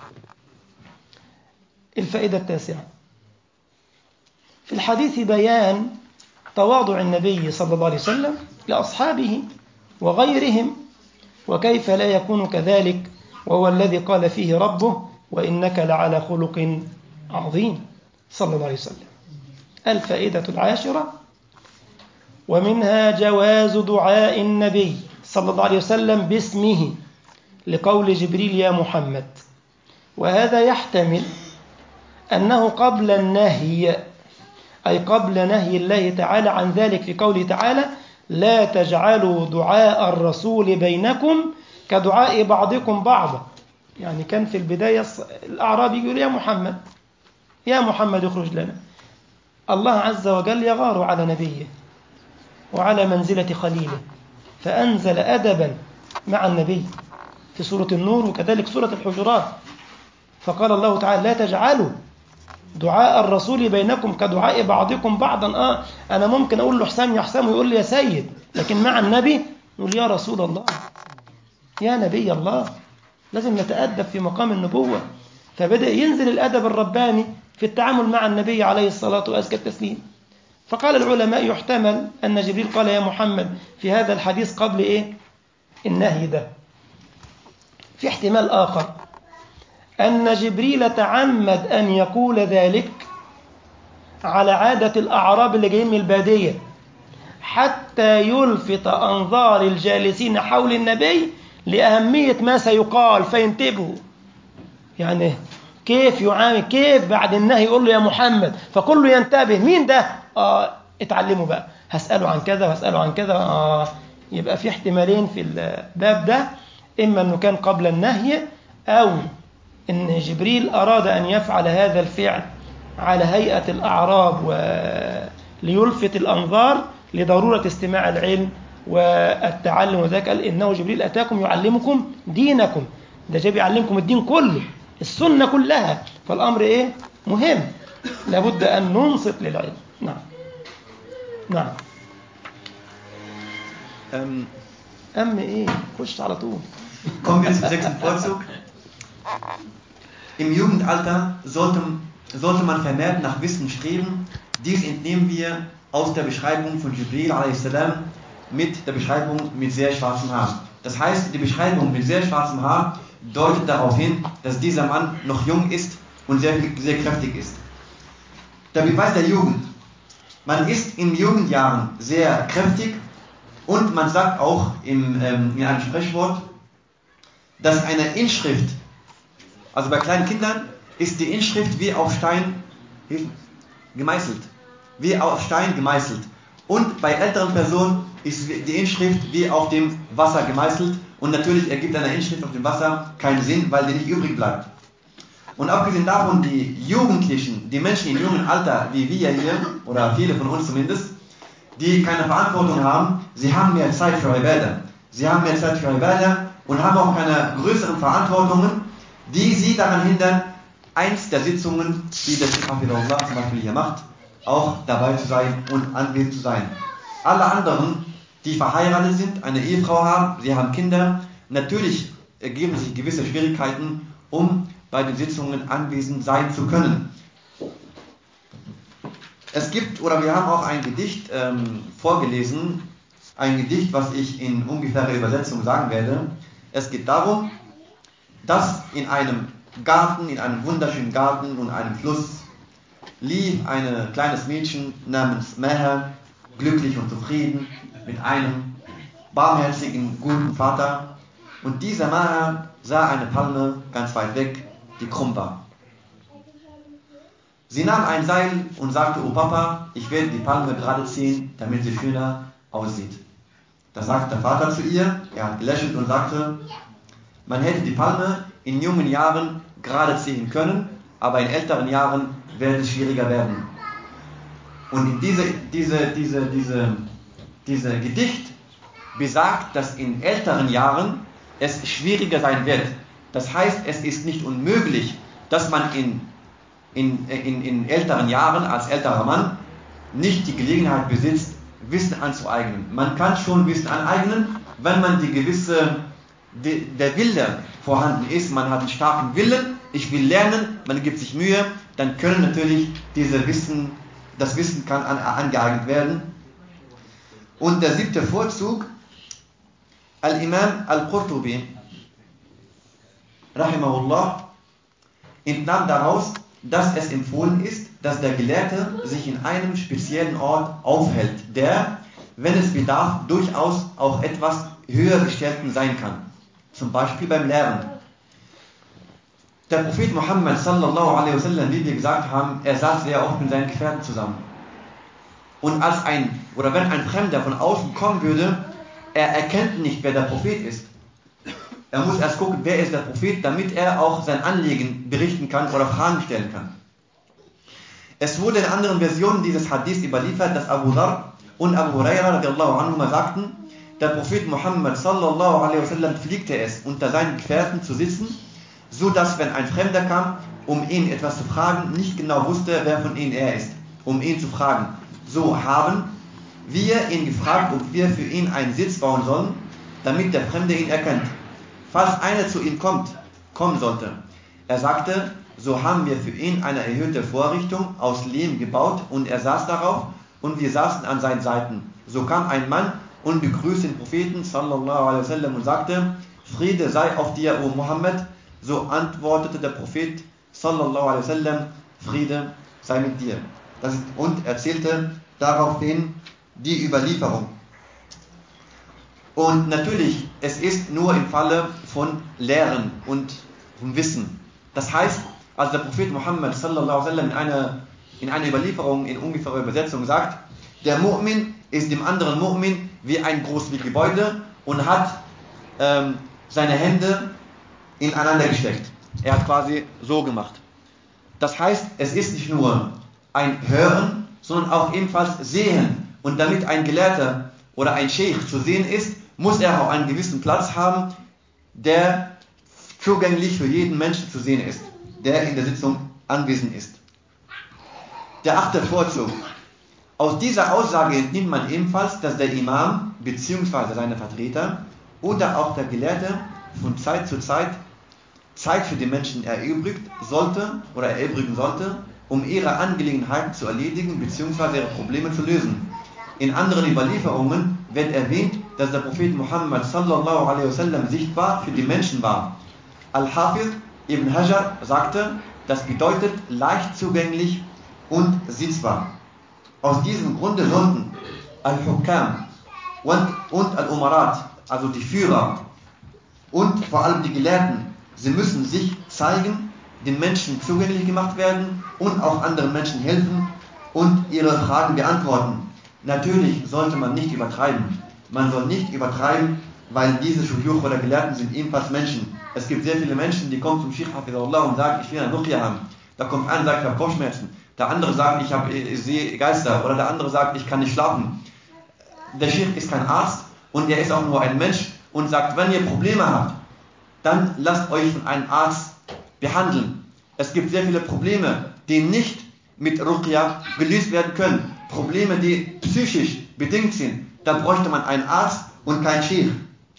الفائدة التاسعة، في الحديث بيان تواضع النبي صلى الله عليه وسلم لأصحابه وغيرهم، وكيف لا يكون كذلك وهو الذي قال فيه ربه وإنك لعلى خلق عظيم صلى الله عليه وسلم. الفائدة العاشرة، ومنها جواز دعاء النبي صلى الله عليه وسلم باسمه لقول جبريل يا محمد. وهذا يحتمل أنه قبل النهي، أي قبل نهي الله تعالى عن ذلك في قوله تعالى لا تجعلوا دعاء الرسول بينكم كدعاء بعضكم بعضا. يعني كان في البداية الأعرابي يقول يا محمد يا محمد اخرج لنا. الله عز وجل يغار على نبيه وعلى منزلة خليله، فأنزل أدبا مع النبي في سورة النور وكذلك سورة الحجرات، فقال الله تعالى لا تجعلوا دعاء الرسول بينكم كدعاء بعضكم بعضا. آه أنا ممكن أقول له حسام يا حسام ويقول لي يا سيد، لكن مع النبي نقول يا رسول الله يا نبي الله. لازم نتأدب في مقام النبوة. فبدأ ينزل الأدب الرباني في التعامل مع النبي عليه الصلاة وأزكى التسليم. فقال العلماء يحتمل أن جبريل قال يا محمد في هذا الحديث قبل إيه؟ النهي ده. في احتمال آخر أن جبريل تعمد أن يقول ذلك على عادة الأعراب اللي جايين من البادية، حتى يلفت أنظار الجالسين حول النبي لأهمية ما سيقال فينتبهوا. يعني كيف يعامل، كيف بعد النهي يقول له يا محمد فكله ينتبه، مين ده؟ آه اتعلموا بقى، هسأله عن كذا وهسأله عن كذا. آه يبقى في احتمالين في الباب ده، إما أنه كان قبل النهي، أو أن جبريل أراد أن يفعل هذا الفعل على هيئة الأعراب وليلفت الأنظار لضرورة استماع العلم والتعلم. وذلك قال إنه جبريل أتاكم يعلمكم دينكم، ده جاي يعلمكم الدين كله، السنة كلها. فالأمر إيه؟ مهم، لابد أن ننصت للعلم. نعم نعم. Ähm, أم إيه؟ خش على طول. kommen wir zum sechsten Vorzug. Im Jugendalter sollte, sollte man vermehrt nach Wissen streben. Dies entnehmen wir aus der Beschreibung von Jibril a s. mit der Beschreibung mit sehr schwarzem Haar. Das heißt, die Beschreibung mit sehr schwarzem Haar deutet darauf hin, dass dieser Mann noch jung ist und sehr, sehr kräftig ist. Der Beweis der Jugend. Man ist in Jugendjahren sehr kräftig und man sagt auch im, ähm, in einem Sprichwort, dass eine Inschrift, also bei kleinen Kindern, ist die Inschrift wie auf Stein gemeißelt. Wie auf Stein gemeißelt. Und bei älteren Personen ist die Inschrift wie auf dem Wasser gemeißelt. Und natürlich ergibt eine Inschrift auf dem Wasser keinen Sinn, weil die nicht übrig bleibt. Und abgesehen davon, die Jugendlichen, die Menschen im jungen Alter, wie wir hier, oder viele von uns zumindest, die keine Verantwortung haben, sie haben mehr Zeit für Ibadah. Sie haben mehr Zeit für Ibadah und haben auch keine größeren Verantwortungen, die sie daran hindern, eins der Sitzungen, die der Sheikh Hafidhullah zum Beispiel hier macht, auch dabei zu sein und anwesend zu sein. Alle anderen, die verheiratet sind, eine Ehefrau haben, sie haben Kinder, natürlich ergeben sich gewisse Schwierigkeiten, um bei den Sitzungen anwesend sein zu können. Es gibt, oder wir haben auch ein Gedicht ähm, vorgelesen, ein Gedicht, was ich in ungefährer Übersetzung sagen werde. Es geht darum, dass in einem Garten, in einem wunderschönen Garten und einem Fluss lief ein kleines Mädchen namens Meher, glücklich und zufrieden mit einem barmherzigen, guten Vater. Und dieser Meher sah eine Palme ganz weit weg, die krumm war. Sie nahm ein Seil und sagte, oh Papa, ich werde die Palme gerade ziehen, damit sie schöner aussieht. Da sagte der Vater zu ihr, er hat gelächelt und sagte, man hätte die Palme in jungen Jahren gerade ziehen können, aber in älteren Jahren wird es schwieriger werden. Und in diese, diese, diese, diese, diese Gedicht besagt, dass in älteren Jahren es schwieriger sein wird. Das heißt, es ist nicht unmöglich, dass man in, in, in, in älteren Jahren als älterer Mann nicht die Gelegenheit besitzt, Wissen anzueignen. Man kann schon Wissen aneignen, wenn man die gewisse, die, der Wille vorhanden ist. Man hat einen starken Willen, ich will lernen, man gibt sich Mühe, dann können natürlich diese Wissen, das Wissen kann an, angeeignet werden. Und der siebte Vorzug, Al-Imam Al-Qurtubi, Rahimahullah, entnahm daraus, dass es empfohlen ist, dass der Gelehrte sich in einem speziellen Ort aufhält, der, wenn es bedarf, durchaus auch etwas höher gestellten sein kann. Zum Beispiel beim Lernen. Der Prophet Muhammad sallallahu alaihi wasallam, wie wir gesagt haben, er saß sehr oft mit seinen Gefährten zusammen. Und als ein, oder wenn ein Fremder von außen kommen würde, er erkennt nicht, wer der Prophet ist. Er muss erst gucken, wer ist der Prophet, damit er auch sein Anliegen berichten kann oder Fragen stellen kann. Es wurde in anderen Versionen dieses Hadith überliefert, dass Abu Dharr und Abu Huraira radiallahu anhuma sagten, der Prophet Muhammad sallallahu alaihi wasallam pflegte es, unter seinen Gefährten zu sitzen, so dass, wenn ein Fremder kam, um ihn etwas zu fragen, nicht genau wusste, wer von ihnen er ist, um ihn zu fragen. So haben wir ihn gefragt, ob wir für ihn einen Sitz bauen sollen, damit der Fremde ihn erkennt. Falls einer zu ihm kommt, kommen sollte. Er sagte, so haben wir für ihn eine erhöhte Vorrichtung aus Lehm gebaut und er saß darauf und wir saßen an seinen Seiten. So kam ein Mann und begrüßte den Propheten sallallahu alaihi wasallam und sagte, Friede sei auf dir, O Muhammad. So antwortete der Prophet sallallahu alaihi wasallam, Friede sei mit dir. Das ist, und erzählte daraufhin die Überlieferung. Und natürlich, es ist nur im Falle von Lehren und von Wissen. Das heißt, als der Prophet Muhammad sallallahu alaihi wasallam in einer, in einer Überlieferung, in ungefährer Übersetzung sagt, der Mu'min ist dem anderen Mu'min wie ein großes Gebäude und hat ähm, seine Hände ineinander gesteckt. Er hat quasi so gemacht. Das heißt, es ist nicht nur ein Hören, sondern auch ebenfalls Sehen. Und damit ein Gelehrter oder ein Scheich zu sehen ist, muss er auch einen gewissen Platz haben, der zugänglich für jeden Menschen zu sehen ist, der in der Sitzung anwesend ist. Der achte Vorzug. Aus dieser Aussage entnimmt man ebenfalls, dass der Imam bzw. seine Vertreter oder auch der Gelehrte von Zeit zu Zeit Zeit für die Menschen erübrigt sollte oder erübrigen sollte, um ihre Angelegenheiten zu erledigen bzw. ihre Probleme zu lösen. In anderen Überlieferungen wird erwähnt, dass der Prophet Muhammad sallallahu alaihi wasallam sichtbar für die Menschen war. Al-Hafiz ibn Hajar sagte, das bedeutet leicht zugänglich und sitzbar. Aus diesem Grunde sollten Al-Hukam und, und Al-Umarat, also die Führer und vor allem die Gelehrten, sie müssen sich zeigen, den Menschen zugänglich gemacht werden und auch anderen Menschen helfen und ihre Fragen beantworten. Natürlich sollte man nicht übertreiben. Man soll nicht übertreiben, weil diese Shuyukh oder Gelehrten sind ebenfalls Menschen. Es gibt sehr viele Menschen, die kommen zum Sheikh Hafizahullah und sagen, ich will eine Ruqya haben. Da kommt einer und sagt, ich habe Kopfschmerzen. Der andere sagt, ich, hab, ich sehe Geister. Oder der andere sagt, ich kann nicht schlafen. Der Sheikh ist kein Arzt und er ist auch nur ein Mensch und sagt, wenn ihr Probleme habt, dann lasst euch von einem Arzt behandeln. Es gibt sehr viele Probleme, die nicht mit Ruqya gelöst werden können. Probleme, die psychisch bedingt sind. Da bräuchte man einen Arzt und keinen Sheikh.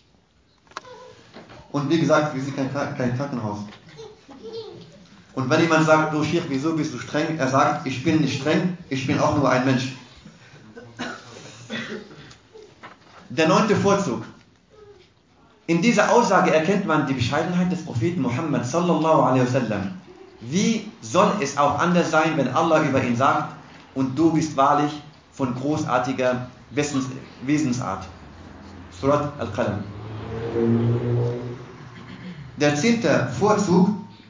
Und wie gesagt, wir sind kein, kein Krankenhaus. Und wenn jemand sagt, du Sheikh, wieso bist du streng? Er sagt, ich bin nicht streng, ich bin auch nur ein Mensch. Der neunte Vorzug. In dieser Aussage erkennt man die Bescheidenheit des Propheten Muhammad sallallahu alaihi wasallam. Wie soll es auch anders sein, wenn Allah über ihn sagt, und du bist wahrlich von großartiger Wesens, Wesensart. Surat Al-Qalam. Der zehnte Vorzug.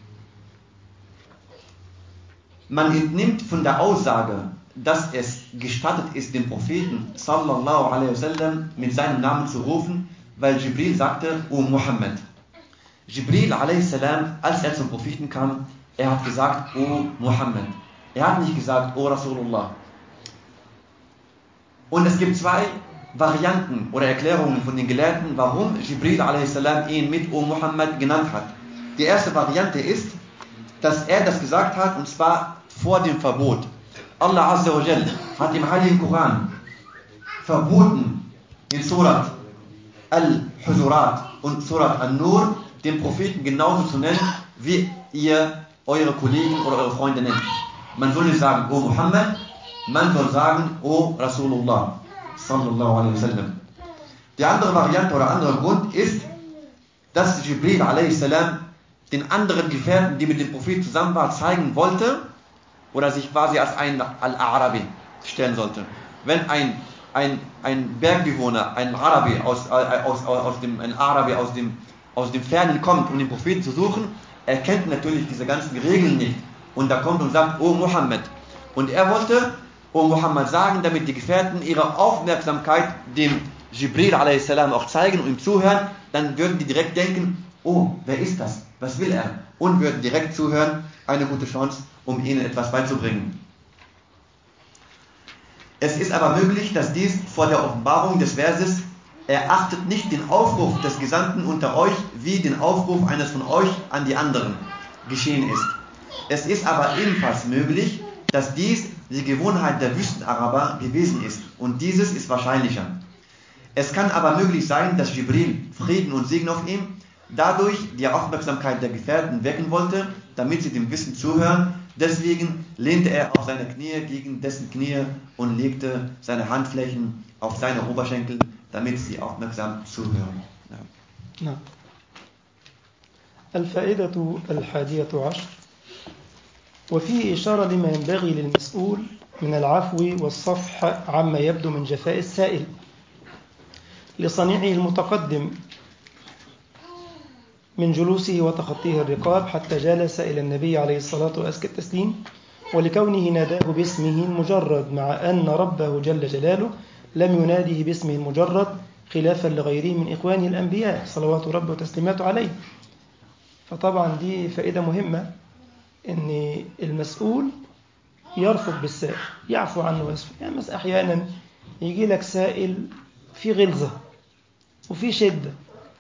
Man entnimmt von der Aussage, dass es gestattet ist, den Propheten sallallahu alaihi wasallam mit seinem Namen zu rufen, weil Jibril sagte, O Muhammad. Jibril a.s., als er zum Propheten kam, er hat gesagt, O Muhammad. Er hat nicht gesagt, O Rasulullah. Und es gibt zwei Varianten oder Erklärungen von den Gelehrten, warum Jibril a.s. ihn mit O Muhammad genannt hat. Die erste Variante ist, dass er das gesagt hat, und zwar vor dem Verbot. Allah Azza wa Jal hat im Heiligen Koran verboten, in Surat Al-Hujurat und Surat An-Nur den Propheten genauso zu nennen, wie ihr eure Kollegen oder eure Freunde nennt. Man soll nicht sagen, O Muhammad, man soll sagen, O Rasulullah sallallahu alaihi wasallam. Die andere Variante oder andere Grund ist, dass Jibril a.s. den anderen Gefährten, die mit dem Propheten zusammen waren, zeigen wollte oder sich quasi als ein Al-Arabi stellen sollte. Wenn ein Ein, ein Bergbewohner, ein Arabi aus, aus, aus, dem, ein Arabi aus dem, aus dem Fernen kommt, um den Propheten zu suchen, er kennt natürlich diese ganzen Regeln nicht. Und da kommt und sagt, O Muhammad. Und er wollte O Muhammad sagen, damit die Gefährten ihre Aufmerksamkeit dem Jibril a s. auch zeigen und ihm zuhören, dann würden die direkt denken, oh, wer ist das? Was will er? Und würden direkt zuhören, eine gute Chance, um ihnen etwas beizubringen. Es ist aber möglich, dass dies vor der Offenbarung des Verses erachtet nicht den Aufruf des Gesandten unter euch wie den Aufruf eines von euch an die anderen geschehen ist. Es ist aber ebenfalls möglich, dass dies die Gewohnheit der Wüstenaraber gewesen ist und dieses ist wahrscheinlicher. Es kann aber möglich sein, dass Jibril, Frieden und Segen auf ihm, dadurch die Aufmerksamkeit der Gefährten wecken wollte, damit sie dem Wissen zuhören. Deswegen lehnte er auf seine Knie gegen dessen Knie und legte seine Handflächen auf seine Oberschenkel, damit sie aufmerksam zuhören. Ja. نعم. الفائدة الحادية عشر وفيه إشارة لما ينبغي للمسؤول من العفو والصفح عما يبدو من جفاء السائل لصنيعه المتقدم من جلوسه وتخطيه الرقاب حتى جلس إلى النبي عليه الصلاة وأزكى التسليم، ولكونه ناداه باسمه المجرد مع أن ربه جل جلاله لم يناديه باسمه المجرد خلافا لغيره من إخوانه الأنبياء صلوات ربه وتسليماته عليه. فطبعا دي فائدة مهمة، أن المسؤول يرفق بالسائل، يعفو عنه ويصفح. يعني مثلا أحيانا يجي لك سائل في غلظة وفي شدة،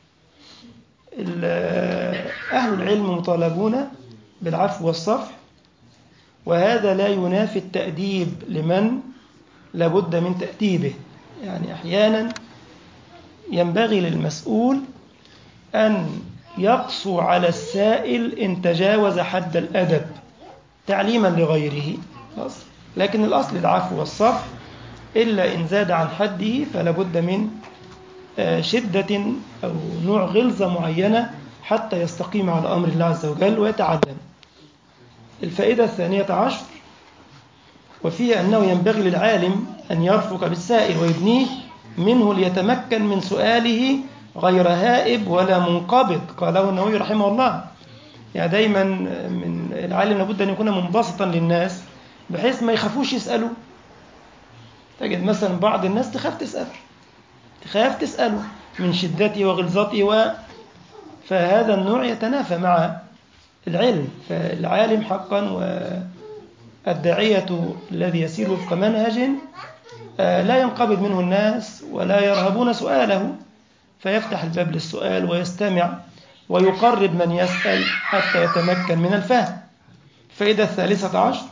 أهل العلم مطالبون بالعفو والصفح، وهذا لا ينافي التأديب لمن لابد من تأديبه. يعني أحيانا ينبغي للمسؤول أن يقسو على السائل إن تجاوز حد الأدب تعليما لغيره، لكن الأصل العفو والصفح، إلا إن زاد عن حده فلا بد من شدة أو نوع غلظة معينة حتى يستقيم على أمر الله عز وجل ويتعلم. الفائدة الثانية عشر وفيها أنه ينبغي للعالم أن يرفق بالسائل ويدنيه منه ليتمكن من سؤاله غير هائب ولا منقبض، قاله النووي رحمه الله. يعني دايما من العالم لابد أن يكون منبسطا للناس بحيث ما يخافوش يسألوا. تجد مثلا بعض الناس تخاف تسأل تخاف تسأله من شدته وغلظته و... فهذا النوع يتنافى مع العلم. فالعالم حقا والداعية الذي يسير وفق منهج لا ينقبض منه الناس ولا يرهبون سؤاله، فيفتح الباب للسؤال ويستمع ويقرب من يسأل حتى يتمكن من الفهم. فإذا الثالثة عشر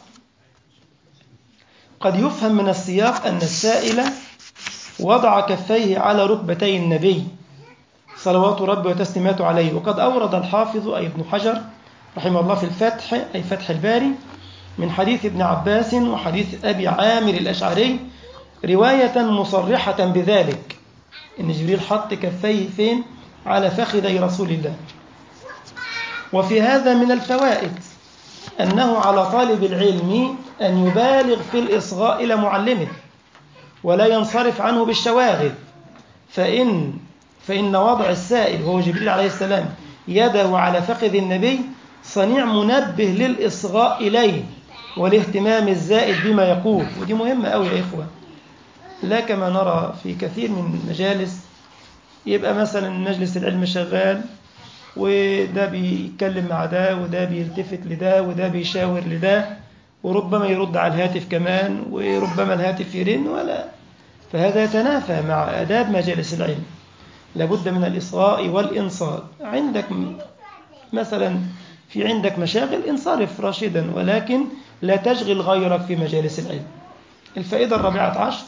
قد يفهم من السياق أن السائل وضع كفيه على ركبتي النبي صلوات ربه وتسليماته عليه. وقد أورد الحافظ أي ابن حجر رحمه الله في الفتح أي فتح الباري من حديث ابن عباس وحديث أبي عامر الأشعري رواية مصرحة بذلك، إن جبريل حط كفيه فين؟ على فخذي رسول الله. وفي هذا من الفوائد أنه على طالب العلم أن يبالغ في الإصغاء إلى معلمه ولا ينصرف عنه بالشواغل، فإن فإن وضع السائل وهو جبريل عليه السلام يده على فخذ النبي صنيع منبه للإصغاء إليه والاهتمام الزائد بما يقول. ودي مهمة أوي يا إخوة، لا كما نرى في كثير من المجالس يبقى مثلا مجلس العلم شغال وده بيتكلم مع ده وده بيلتفت لده وده بيشاور لده وربما يرد على الهاتف كمان وربما الهاتف يرن ولا، فهذا يتنافى مع آداب مجالس العلم. لابد من الإصغاء والإنصات. عندك مثلا في عندك مشاغل انصرف راشدا، ولكن لا تشغل غيرك في مجالس العلم. الفائدة الرابعة عشر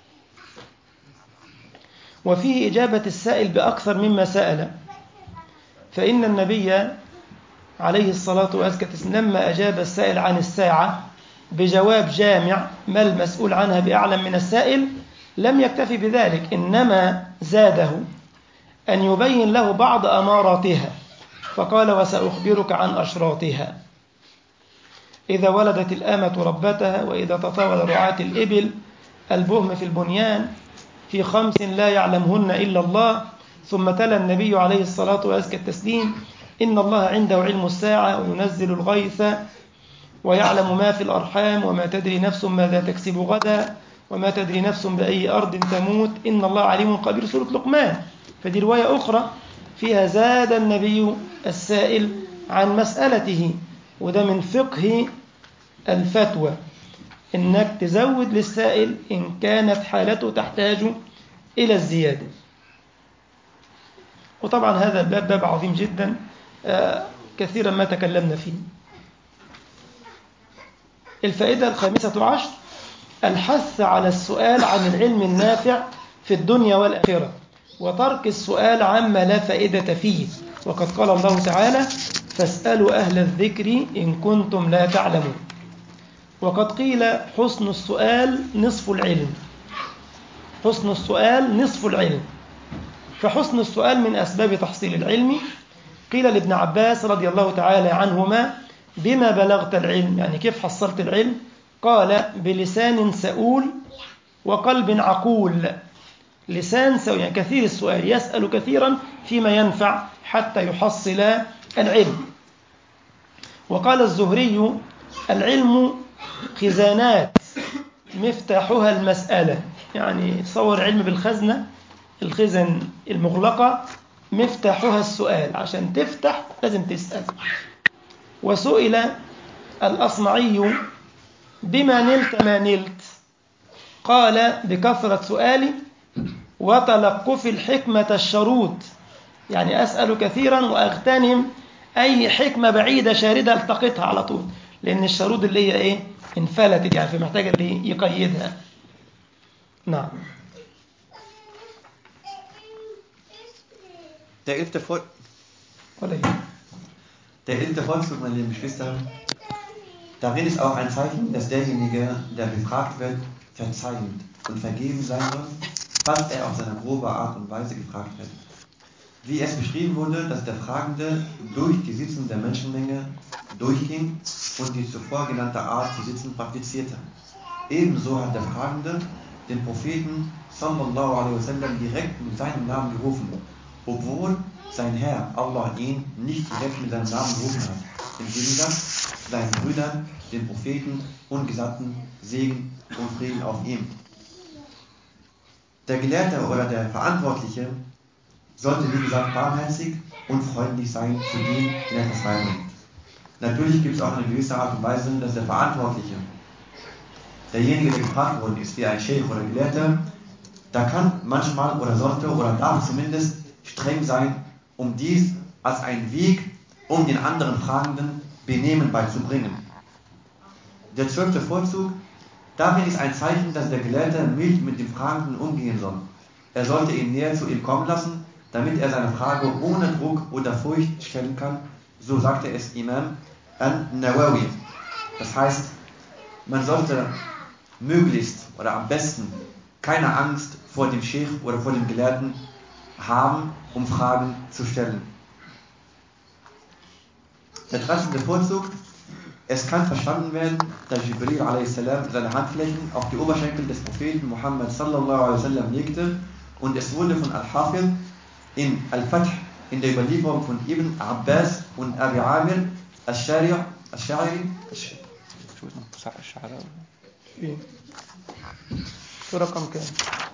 وفيه إجابة السائل بأكثر مما سأل، فإن النبي عليه الصلاة والسلام لما أجاب السائل عن الساعة بجواب جامع ما المسؤول عنها بأعلم من السائل لم يكتفي بذلك، إنما زاده أن يبين له بعض أماراتها، فقال وسأخبرك عن أشراطها: إذا ولدت الأمة ربتها، وإذا تطاول رعاة الإبل، البهم في البنيان، في خمس لا يعلمهن إلا الله. ثم تلا النبي عليه الصلاة وأزكى التسليم: إن الله عنده علم الساعة وينزل الغيث ويعلم ما في الأرحام وما تدري نفس ماذا تكسب غدا وما تدري نفس بأي أرض تموت إن الله عليم قدير. سورة لقمان. فدي رواية أخرى فيها زاد النبي السائل عن مسألته، وده من فقه الفتوى، إنك تزود للسائل إن كانت حالته تحتاج إلى الزيادة. وطبعا هذا الباب باب عظيم جدا كثيرا ما تكلمنا فيه. الفائدة الخامسة عشر الحث على السؤال عن العلم النافع في الدنيا والآخرة، وترك السؤال عما لا فائدة فيه. وقد قال الله تعالى: فاسألوا أهل الذكر إن كنتم لا تعلمون. وقد قيل حسن السؤال نصف العلم، حسن السؤال نصف العلم. فحسن السؤال من أسباب تحصيل العلم. قيل لابن عباس رضي الله تعالى عنهما: بما بلغت العلم؟ يعني كيف حصلت العلم؟ قال بلسان سؤول وقلب عقول. لسان سؤول يعني كثير السؤال، يسأل كثيرا فيما ينفع حتى يحصل العلم. وقال الزهري العلم خزانات مفتاحها المسألة، يعني صور علم بالخزنة، الخزن المغلقة مفتاحها السؤال، عشان تفتح لازم تسأل. وسئل الأصمعي بما نلت ما نلت، قال بكثرة سؤالي وتلقف الحكمة الشروط، يعني أسأل كثيرا وأغتنم أي حكمة بعيدة شاردة التقطها على طول، لأن الشروط اللي هي إيه انفلتت، يعني فمحتاج اللي يقيدها. نعم. Der elfte Voll ولا Der elfte Vollzug, meine lieben Geschwister, darin ist auch ein Zeichen, dass derjenige, der befragt wird, verzeihend und vergeben sein soll, falls er auf seine grobe Art und Weise gefragt wird. Wie es beschrieben wurde, dass der Fragende durch die Sitzen der Menschenmenge durchging und die zuvor genannte Art zu sitzen praktizierte. Ebenso hat der Fragende den Propheten sallallahu alaihi wasallam direkt mit seinem Namen gerufen, obwohl sein Herr, Allah, ihn nicht direkt mit seinem Namen gerufen hat. Im Gegensatz zu seinen Brüdern, den Propheten und Gesandten, Segen und Frieden auf ihm. Der Gelehrte oder der Verantwortliche sollte, wie gesagt, barmherzig und freundlich sein zu dem, der etwas beibringt. Natürlich gibt es auch eine gewisse Art und Weise, dass der Verantwortliche, derjenige, der gefragt worden ist, wie ein Sheikh oder Gelehrter, da kann manchmal oder sollte oder darf zumindest streng sein, um dies als einen Weg, um den anderen Fragenden Benehmen beizubringen. Der zwölfte Vorzug, darin ist ein Zeichen, dass der Gelehrte mild mit dem Fragenden umgehen soll. Er sollte ihn näher zu ihm kommen lassen, damit er seine Frage ohne Druck oder Furcht stellen kann. So sagte es Imam An-Nawawi. Das heißt, man sollte möglichst oder am besten keine Angst vor dem Sheikh oder vor dem Gelehrten haben, um Fragen zu stellen. Der dreizehnte Vorzug, es kann verstanden werden, dass Jibril a s. seine Handflächen auf die Oberschenkel des Propheten Muhammad sallallahu alaihi wasallam legte, und es wurde von Al-Hafid in Al-Fath in der Überlieferung von Ibn Abbas und Abi Amir Al-Shari' Al-Shari' في شو رقم كام؟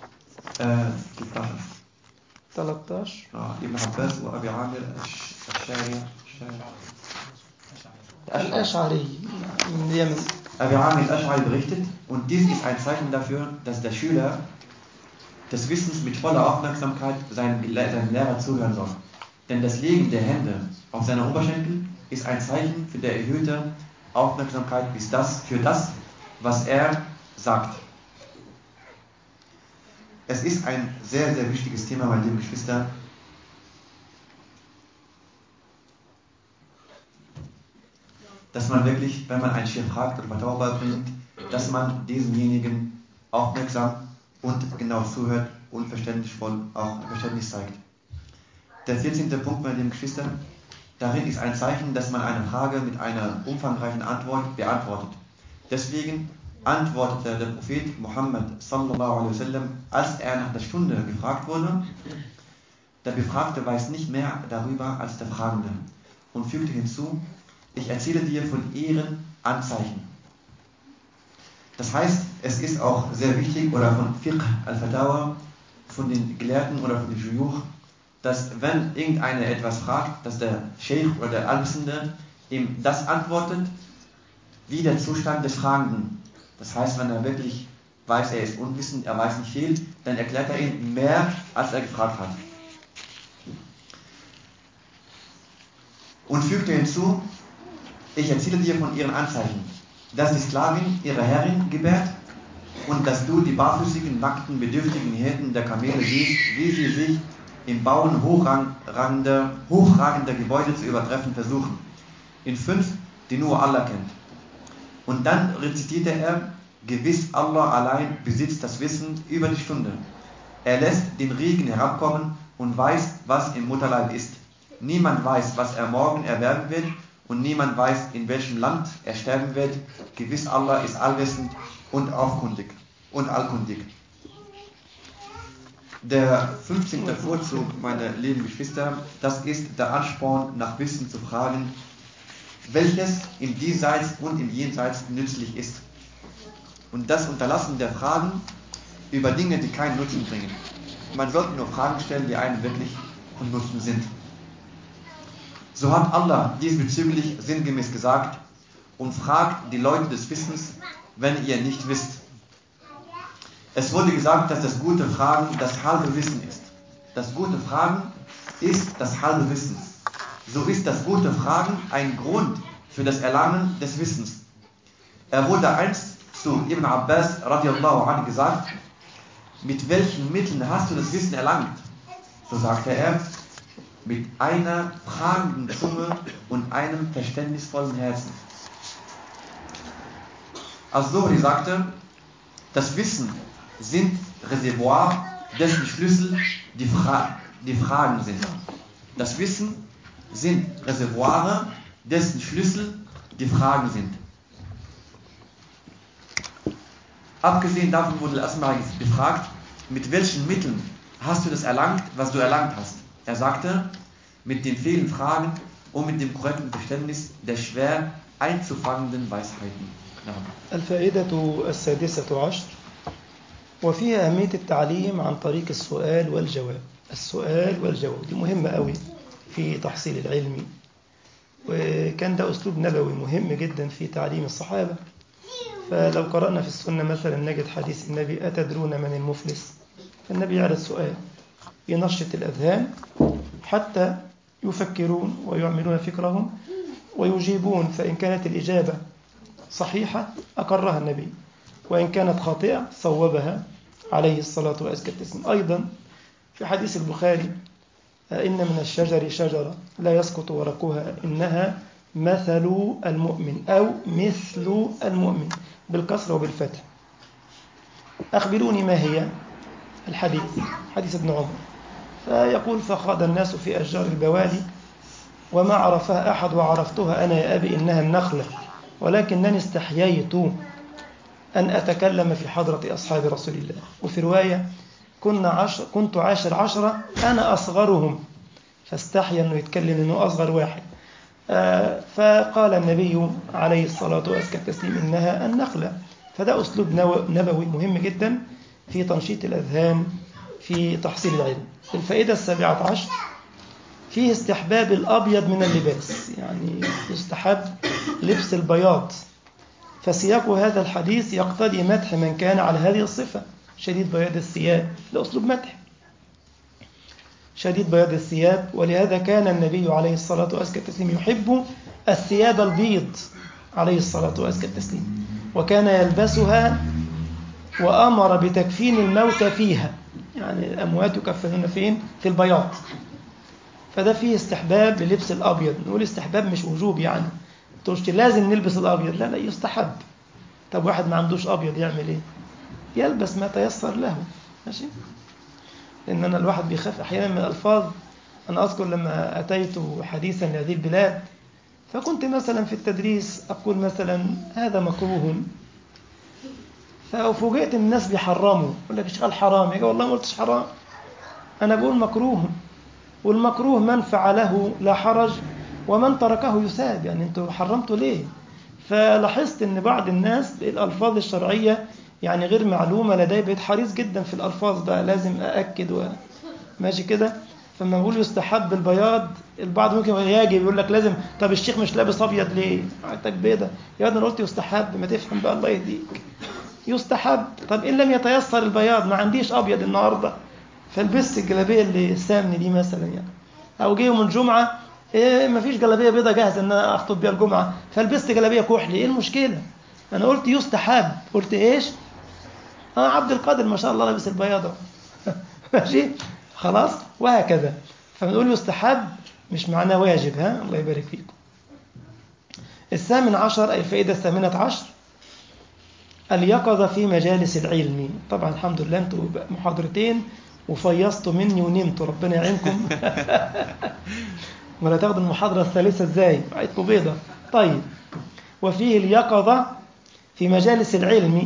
ثلاثة عشر. ابن عباس وأبي عامر الشارع الأشعري من اليمن. Abi Amir al-Ash'ari berichtet, und dies ist ein Zeichen dafür, dass der Schüler des Wissens mit voller Aufmerksamkeit seinem, seinem Lehrer zuhören soll. Denn das Legen der Hände auf seine Oberschenkel ist ein Zeichen für die erhöhte Aufmerksamkeit ist das, für das, was er sagt. Es ist ein sehr, sehr wichtiges Thema, meine lieben Geschwister. Dass man wirklich, wenn man einen Sheikh fragt oder Fatwa bringt, dass man diesemjenigen aufmerksam und genau zuhört und verständnisvoll auch Verständnis zeigt. Der vierzehnte Punkt, meine lieben Geschwister, darin ist ein Zeichen, dass man eine Frage mit einer umfangreichen Antwort beantwortet. Deswegen antwortete der Prophet Muhammad sallallahu alaihi wasallam, als er nach der Stunde gefragt wurde, der Befragte weiß nicht mehr darüber als der Fragende, und fügte hinzu, ich erzähle dir von ihren Anzeichen. Das heißt, es ist auch sehr wichtig, oder von Fiqh al-Fatawa, von den Gelehrten oder von den Shuyukh, dass wenn irgendeiner etwas fragt, dass der Sheikh oder der Allwissende ihm das antwortet, wie der Zustand des Fragenden. Das heißt, wenn er wirklich weiß, er ist unwissend, er weiß nicht viel, dann erklärt er ihm mehr, als er gefragt hat. Und fügte hinzu, ich erzähle dir von ihren Anzeichen, dass die Sklavin ihre Herrin gebärt und dass du die barfüßigen, nackten, bedürftigen Hirten der Kamele siehst, wie sie sich im Bauen hochragender, hochragender Gebäude zu übertreffen versuchen. In fünf, die nur Allah kennt. Und dann rezitierte er, gewiss Allah allein besitzt das Wissen über die Stunde. Er lässt den Regen herabkommen und weiß, was im Mutterleib ist. Niemand weiß, was er morgen erwerben wird, und niemand weiß, in welchem Land er sterben wird. Gewiss, Allah ist allwissend und aufkundig und allkundig. Der fünfzehnte Vorzug, meine lieben Geschwister, das ist der Ansporn nach Wissen zu fragen, welches im Diesseits und im Jenseits nützlich ist. Und das Unterlassen der Fragen über Dinge, die keinen Nutzen bringen. Man sollte nur Fragen stellen, die einem wirklich von Nutzen sind. So hat Allah diesbezüglich sinngemäß gesagt: und fragt die Leute des Wissens, wenn ihr nicht wisst. Es wurde gesagt, dass das gute Fragen das halbe Wissen ist. Das gute Fragen ist das halbe Wissen. So ist das gute Fragen ein Grund für das Erlangen des Wissens. Er wurde einst zu Ibn Abbas radiallahu anhu gesagt: mit welchen Mitteln hast du das Wissen erlangt? So sagte er: mit einer fragenden Zunge und einem verständnisvollen Herzen. Al-Zuhri sagte, das Wissen sind Reservoir, dessen Schlüssel die, Fra- die Fragen sind. Das Wissen sind Reservoire, dessen Schlüssel die Fragen sind. Abgesehen davon wurde Al-Asma'i gefragt, mit welchen Mitteln hast du das erlangt, was du erlangt hast? Er sagte, mit den vielen Fragen und mit dem korrekten Verständnis der schwer einzufangenden Weisheiten. الفائدة السادسة عشر وفيها أهمية التعليم عن طريق السؤال والجواب. السؤال والجواب دي مهمة قوي في تحصيل العلم، وكان ده أسلوب نبوي مهم جدا في تعليم الصحابة. فلو قرأنا في السنة مثلا نجد حديث النبي: أتدرون من المفلس؟ فالنبي يعرض سؤال ينشط الأذهان حتى يفكرون ويعملون فكرهم ويجيبون، فإن كانت الإجابة صحيحة أقرها النبي، وإن كانت خاطئة صوبها عليه الصلاة والسلام. أيضا في حديث البخاري: إن من الشجر شجرة لا يسقط ورقها إنها مثل المؤمن أو مثل المؤمن بالكسر وبالفتح. أخبروني ما هي الحديث؟ حديث ابن عمر. فيقول: فخاض الناس في أشجار البوادي وما عرفها أحد وعرفتها أنا يا أبي إنها النخلة، ولكنني استحييت أن أتكلم في حضرة أصحاب رسول الله. وفي رواية: كنا عشر كنت عاشر عشرة أنا أصغرهم، فاستحيا أنه يتكلم أنه أصغر واحد. آه فقال النبي عليه الصلاة والسلام: إنها النخلة. فده أسلوب نبوي مهم جدا في تنشيط الأذهان في تحصيل العلم. الفائدة السابعة عشر فيه استحباب الأبيض من اللباس، يعني يستحب لبس البياض. فسياق هذا الحديث يقتضي مدح من كان على هذه الصفة: شديد بياض الثياب، ده أسلوب مدح، شديد بياض الثياب. ولهذا كان النبي عليه الصلاة والسلام يحب الثياب البيض عليه الصلاة والسلام، وكان يلبسها وأمر بتكفين الموتى فيها، يعني الأموات يكفنون فين؟ في البياض. فده فيه استحباب للبس الأبيض. نقول استحباب مش وجوب، يعني تقولش لازم نلبس الأبيض، لا لا، يستحب. طب واحد ما عندوش أبيض يعمل إيه؟ يلبس ما تيسر له، ماشي؟ لأن أنا الواحد بيخاف أحيانا من الألفاظ. أنا أذكر لما أتيت حديثا لهذه البلاد، فكنت مثلا في التدريس أقول مثلا هذا مكروه، ففوجئت ان الناس بيحرموا، يقول لك اشتغل حرام. يقول والله ما قلتش حرام، انا بقول مكروه، والمكروه من فعله لا حرج ومن تركه يثاب. يعني انتوا حرمتوا ليه؟ فلاحظت ان بعض الناس الالفاظ الشرعيه يعني غير معلومه لدي، بقيت حريص جدا في الالفاظ بقى، لازم ااكد وماشي كده. فلما بقول يستحب البياض، البعض ممكن يجي يقول لك لازم، طب الشيخ مش لابس ابيض ليه؟ عادتك بيضه يا ابني، انا قلت يستحب، ما تفهم بقى، الله يهديك. يستحب. طب إن لم يتيسر البياض، ما عنديش أبيض النهاردة، فلبست الجلابية اللي سامني دي مثلا، يعني أو جه يوم الجمعة إيه ما فيش جلابية بيضة جاهزة إن أنا أخطب بيها الجمعة، فلبست جلابية كحلي. إيه المشكلة؟ أنا قلت يستحب. قلت إيش؟ آه عبد القادر ما شاء الله لابس البياضة ماشي خلاص، وهكذا. فنقول يستحب مش معناه واجب. ها، الله يبارك فيكم. الثامن عشر، أي الفائدة الثامنة عشر، اليقظة في مجالس العلم. طبعا الحمد لله انتوا محاضرتين وفيصتوا مني ونمتوا، ربنا يعينكم ولا تاخد المحاضرة الثالثة ازاي؟ عيدكم بيضة. طيب، وفيه اليقظة في مجالس العلم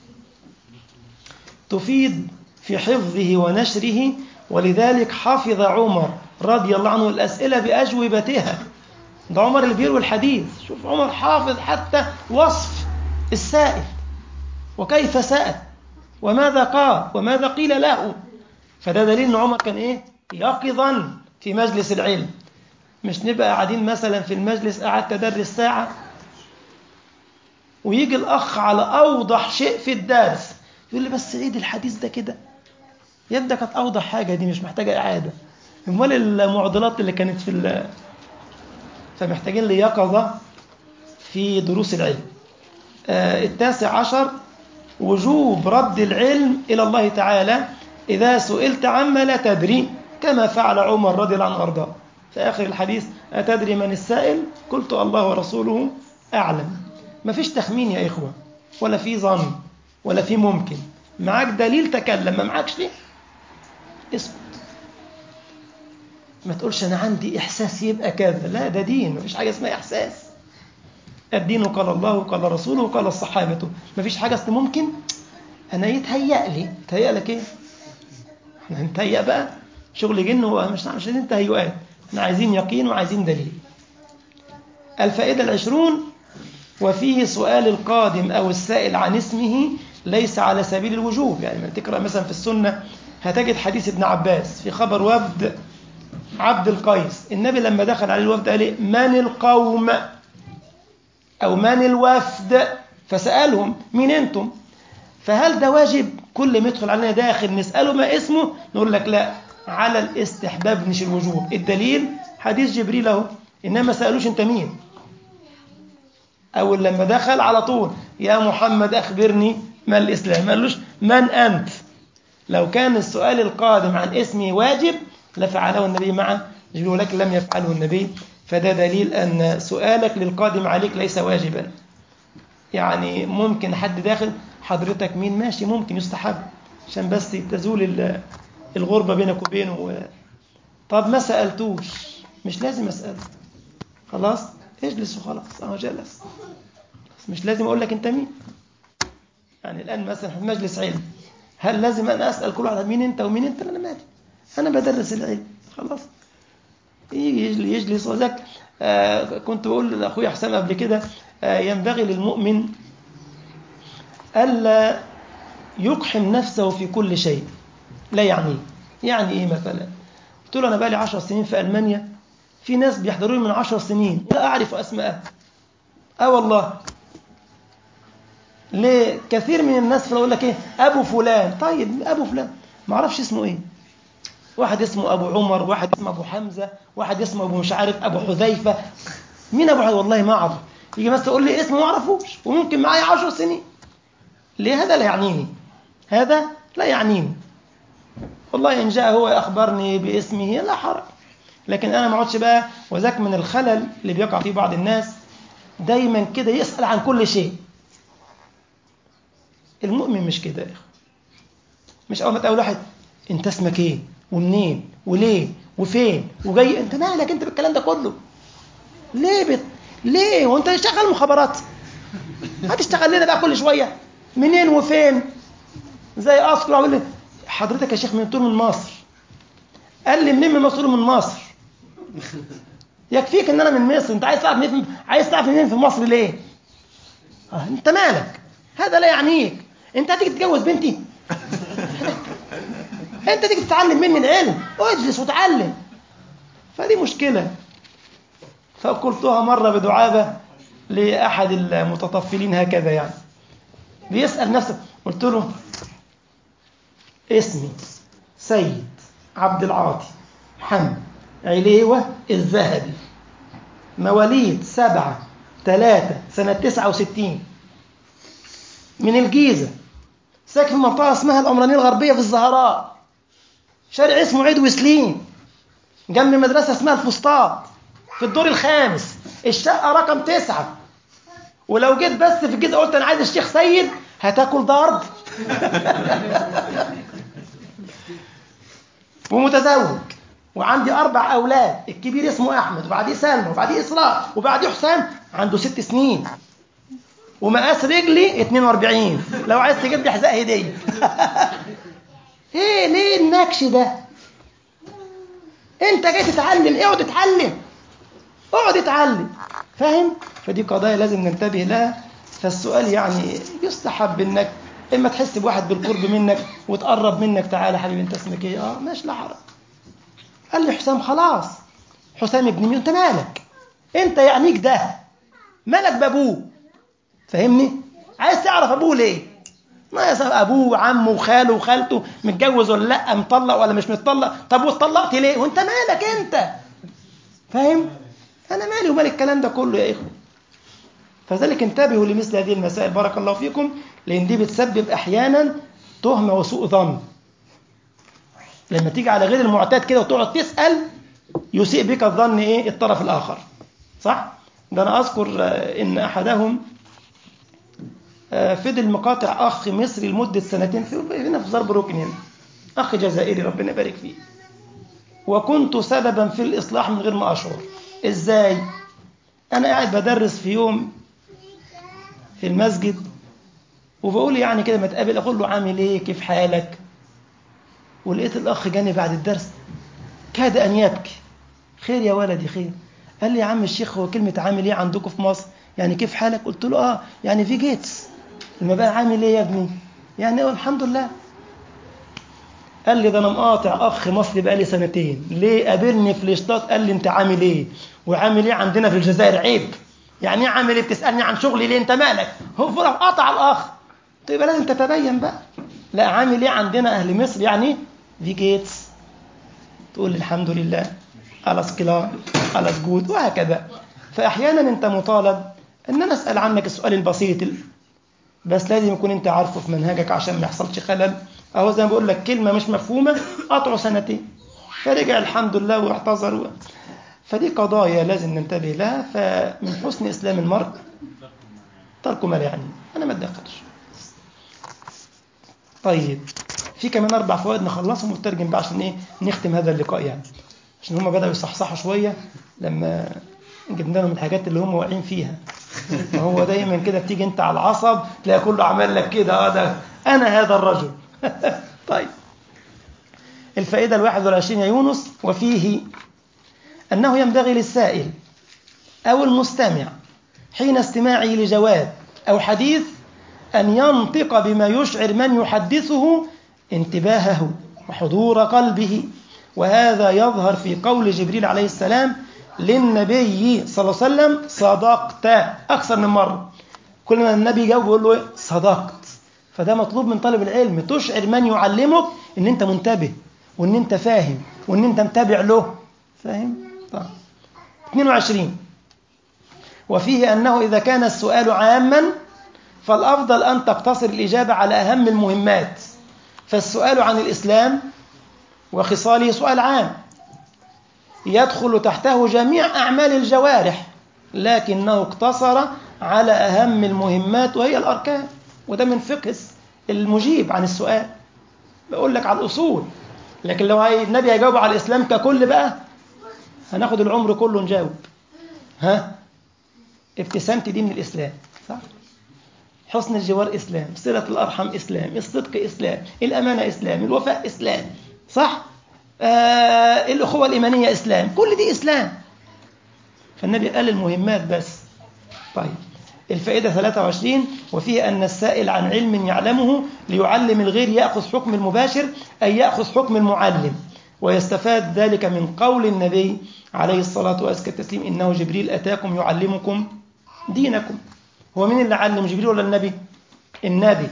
تفيد في حفظه ونشره، ولذلك حفظ عمر رضي الله عنه الأسئلة بأجوبتها. ده عمر اللي بيروي الحديث. شوف عمر حافظ حتى وصف السائل وكيف سأل وماذا قال وماذا قيل له. فده دليل ان عمر كان ايه؟ يقظا في مجلس العلم. مش نبقى قاعدين مثلا في المجلس قعدت تدرس ساعة ويجي الأخ على أوضح شيء في الدرس يقول لي بس عيد الحديث ده كده. يبدأ كانت أوضح حاجة، دي مش محتاجة إعادة. امال المعضلات اللي كانت في ال... فمحتاجين ليقظة في دروس العلم. آه التاسع عشر وجوب رد العلم إلى الله تعالى إذا سئلت عما لا تدري، كما فعل عمر رضي الله عنه وارضاه في آخر الحديث: أتدري من السائل؟ قلت الله ورسوله أعلم. ما فيش تخمين يا إخوة، ولا في ظن، ولا في ممكن. معاك دليل تكلم، ما معاكش ليه اسكت. ما تقولش أنا عندي إحساس يبقى كذا، لا ده دين، ما فيش حاجة اسمها إحساس. الدين قال الله وقال رسوله وقال الصحابة. ما فيش حاجة اسمها ممكن أنا يتهيأ لي. يتهيأ لك إيه؟ احنا هنتهيأ بقى شغل جن، ومش مش عايزين تهيؤات، احنا عايزين يقين وعايزين دليل. الفائدة العشرون وفيه سؤال القادم أو السائل عن اسمه ليس على سبيل الوجوب. يعني ما تقرأ مثلا في السنة هتجد حديث ابن عباس في خبر وفد عبد القيس. النبي لما دخل عليه الوفد قال إيه؟ من القوم أو من الوفد؟ فسألهم مين أنتم؟ فهل ده واجب كل ما يدخل علينا داخل نسأله ما اسمه؟ نقول لك لا، على الاستحباب مش الوجوب. الدليل حديث جبريل اهو، إنما سألوش أنت مين. أول لما دخل على طول يا محمد أخبرني ما الإسلام، ما قالوش من أنت. لو كان السؤال القادم عن اسمي واجب لفعله النبي معه جبريل، ولكن لم يفعله النبي. فده دليل أن سؤالك للقادم عليك ليس واجبا. يعني ممكن حد داخل حضرتك مين؟ ماشي، ممكن يستحب عشان بس تزول الغربة بينك وبينه. طب ما سألتوش، مش لازم أسأل، خلاص اجلس وخلاص، أهو جلس، مش لازم أقول لك أنت مين. يعني الآن مثلا في مجلس علم، هل لازم أنا أسأل كل واحد مين أنت ومين أنت؟ أنا مالي، أنا بدرس العلم خلاص. يجي يجلس وذاك. آه كنت بقول لأخوي حسام قبل كده آه ينبغي للمؤمن ألا يقحم نفسه في كل شيء لا يعنيه. يعني إيه مثلا؟ قلت له أنا بقالي عشر سنين في ألمانيا، في ناس بيحضروني من عشر سنين لا أعرف أسماء. آه والله ليه؟ كثير من الناس يقول لك إيه أبو فلان. طيب أبو فلان ما أعرفش اسمه إيه. واحد اسمه أبو عمر، واحد اسمه أبو حمزة، واحد اسمه أبو مش عارف أبو حذيفة. مين أبو حذيفة؟ والله ما أعرف. يجي بس تقول لي اسمه ما أعرفوش وممكن معايا عشر سنين. ليه؟ هذا لا يعنيني، هذا لا يعنيني. والله إن جاء هو أخبرني باسمه لا حرج، لكن أنا ما اقعدش بقى. وذاك من الخلل اللي بيقع فيه بعض الناس، دايما كده يسأل عن كل شيء. المؤمن مش كده يا أخي. مش أول ما تقول واحد أنت اسمك إيه ومنين وليه وفين وجاي، أنت مالك أنت بالكلام ده كله؟ ليه بت... ليه وأنت شغال مخابرات؟ هتشتغل لنا بقى كل شوية منين وفين؟ زي أصله أقول لي حضرتك يا شيخ من طول من مصر. قال لي منين من مصر؟ من مصر. يكفيك ان انا من مصر، انت عايز تعرف منين؟ عايز تعرف منين في مصر ليه؟ آه انت مالك، هذا لا يعنيك. انت هتيجي تتجوز بنتي؟ انت تيجي تتعلم مني العلم واجلس وتعلم. فدي مشكلة. فقلتها مرة بدعابة لأحد المتطفلين هكذا، يعني بيسأل نفسه. قلت له اسمي سيد عبد العاطي حمد عليوة الذهبي، مواليد سبعة ثلاثة سنة تسعة وستين، من الجيزة، ساكن في منطقة اسمها العمرانية الغربية في الزهراء، شارع اسمه عيد وسليم، جنب مدرسة اسمها الفسطاط، في الدور الخامس، الشقة رقم تسعة. ولو جيت بس في الجيزة قلت أنا عايز الشيخ سيد هتاكل ضرب. ومتزوج وعندي أربع أولاد، الكبير اسمه أحمد وبعديه سلمى وبعديه إسراء وبعديه حسام، عنده ست سنين ومقاس رجلي اتنين وأربعين، لو عايز تجيب لي حذاء هدية. ايه ليه النكش ده؟ انت جاي تتعلم، اقعد اتعلم، اقعد اتعلم، فاهم؟ فدي قضايا لازم ننتبه لها. فالسؤال يعني يستحب انك اما تحس بواحد بالقرب منك وتقرب منك، تعالى حبيبي انت اسمك ايه؟ اه ماشي لا حرج. قال لي حسام، خلاص حسام ابن مين؟ انت مالك؟ انت يعنيك ده مالك بابوه؟ فاهمني؟ عايز تعرف ابوه ليه؟ ما يسأل ابوه وعمه وخاله وخالته متجوز ولا لا، مطلق ولا مش متطلق، طب واتطلقت ليه وانت مالك انت؟ فاهم؟ انا مالي ومال الكلام ده كله يا اخوه. فذلك انتبهوا لمثل هذه المسائل بارك الله فيكم، لان دي بتسبب احيانا تهمه وسوء ظن. لما تيجي على غير المعتاد كده وتقعد تسال، يسيء بك الظن ايه الطرف الاخر، صح؟ ده انا اذكر ان احدهم فضل مقاطع اخ مصري لمده سنتين في هنا في ضرب ركن هنا، اخ جزائري ربنا يبارك فيه، وكنت سببا في الاصلاح من غير ما اشعر. ازاي؟ انا قاعد بدرس في يوم في المسجد، وبقول يعني كده ما تقابل اقول له عامل ايه كيف حالك، ولقيت الاخ جاني بعد الدرس كاد ان يبكي. خير يا ولدي خير؟ قال لي يا عم الشيخ، هو كلمه عامل ايه عندكم في مصر يعني كيف حالك؟ قلت له اه يعني في جيتس، لما بقى عامل ايه يا ابني يعني الحمد لله. قال لي ده انا مقاطع اخ مصري بقالي سنتين، ليه قابلني في الاشتاط قال لي انت عامل ايه وعامل ايه عندنا في الجزائر، عيب يعني ايه عامل ايه بتسالني عن شغلي ليه، انت مالك؟ هو فرح قطع الاخ. طيب لازم تتبين بقى، لا عامل ايه عندنا اهل مصر يعني في جيتس، تقول لي الحمد لله على سكلا على سجود وهكذا. فاحيانا انت مطالب ان انا اسال عنك السؤال البسيط، بس لازم يكون انت عارفه في منهجك عشان ما يحصلش خلل. اهو زي ما بقول لك كلمه مش مفهومه قطعوا سنتين، فرجع الحمد لله واعتذر. فدي قضايا لازم ننتبه لها. فمن حسن اسلام المرء ترك ما لا يعني، انا ما اتدخلش. طيب في كمان اربع فوائد نخلصهم ونترجم بقى عشان ايه نختم هذا اللقاء، يعني عشان هم بداوا يصحصحوا شويه لما جبنا لهم الحاجات اللي هم واقعين فيها. ما هو دايما كده بتيجي انت على العصب تلاقي كله عمل لك كده، اه ده انا هذا الرجل. طيب الفائده الواحد والعشرين يا يونس، وفيه انه ينبغي للسائل او المستمع حين استماعه لجواب او حديث ان ينطق بما يشعر من يحدثه انتباهه وحضور قلبه. وهذا يظهر في قول جبريل عليه السلام للنبي صلى الله عليه وسلم صدقت أكثر من مرة، كل ما النبي جاوب يقول له صدقت. فده مطلوب من طالب العلم، تشعر من يعلمك ان انت منتبه وان انت فاهم وان انت متابع له، فاهم؟ طيب اثنين وعشرين وفيه أنه إذا كان السؤال عاما فالأفضل أن تقتصر الإجابة على أهم المهمات. فالسؤال عن الإسلام وخصاله سؤال عام يدخل تحته جميع أعمال الجوارح، لكنه اقتصر على أهم المهمات وهي الأركان. وده من فقه المجيب عن السؤال، بقول لك على الأصول، لكن لو النبي هيجاوب على الإسلام ككل بقى هناخد العمر كله نجاوب. ها ابتسامتي دي من الإسلام، صح؟ حسن الجوار إسلام، صلة الأرحم إسلام، الصدق إسلام، الأمانة إسلام، الوفاء إسلام، صح؟ آه الأخوة الإيمانية إسلام، كل دي إسلام. فالنبي قال المهمات بس. طيب الفائدة ثلاثة وعشرين وفيه أن السائل عن علم يعلمه ليعلم الغير يأخذ حكم المباشر، أي يأخذ حكم المعلم. ويستفاد ذلك من قول النبي عليه الصلاة وأزكى التسليم إنه جبريل أتاكم يعلمكم دينكم. هو مين اللي علم، جبريل ولا النبي؟ النبي.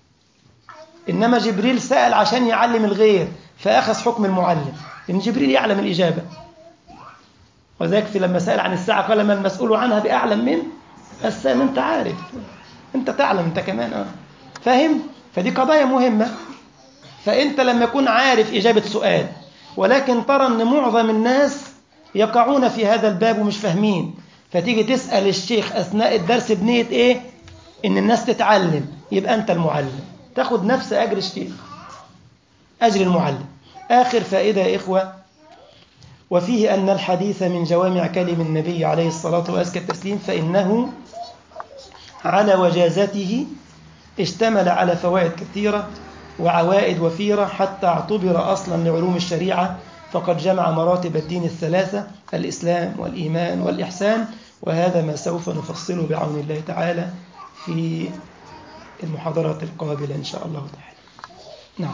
إنما جبريل سأل عشان يعلم الغير فأخذ حكم المعلم، إن جبريل يعلم الإجابة. وذلك في لما سأل عن الساعة قال ما المسؤول عنها بأعلم من السائل. أنت عارف، أنت تعلم أنت كمان، آه. فاهم؟ فدي قضايا مهمة. فأنت لما يكون عارف إجابة سؤال ولكن ترى أن معظم الناس يقعون في هذا الباب ومش فاهمين، فتيجي تسأل الشيخ أثناء الدرس بنية إيه؟ إن الناس تتعلم، يبقى أنت المعلم، تاخد نفس أجر الشيخ، أجر المعلم. آخر فائدة يا إخوة وفيه أن الحديث من جوامع كلم النبي عليه الصلاة وأزكى التسليم، فإنه على وجازته اشتمل على فوائد كثيرة وعوائد وفيرة، حتى اعتبر أصلا لعلوم الشريعة، فقد جمع مراتب الدين الثلاثة: الإسلام والإيمان والإحسان. وهذا ما سوف نفصله بعون الله تعالى في المحاضرات القابلة إن شاء الله تعالى. نعم.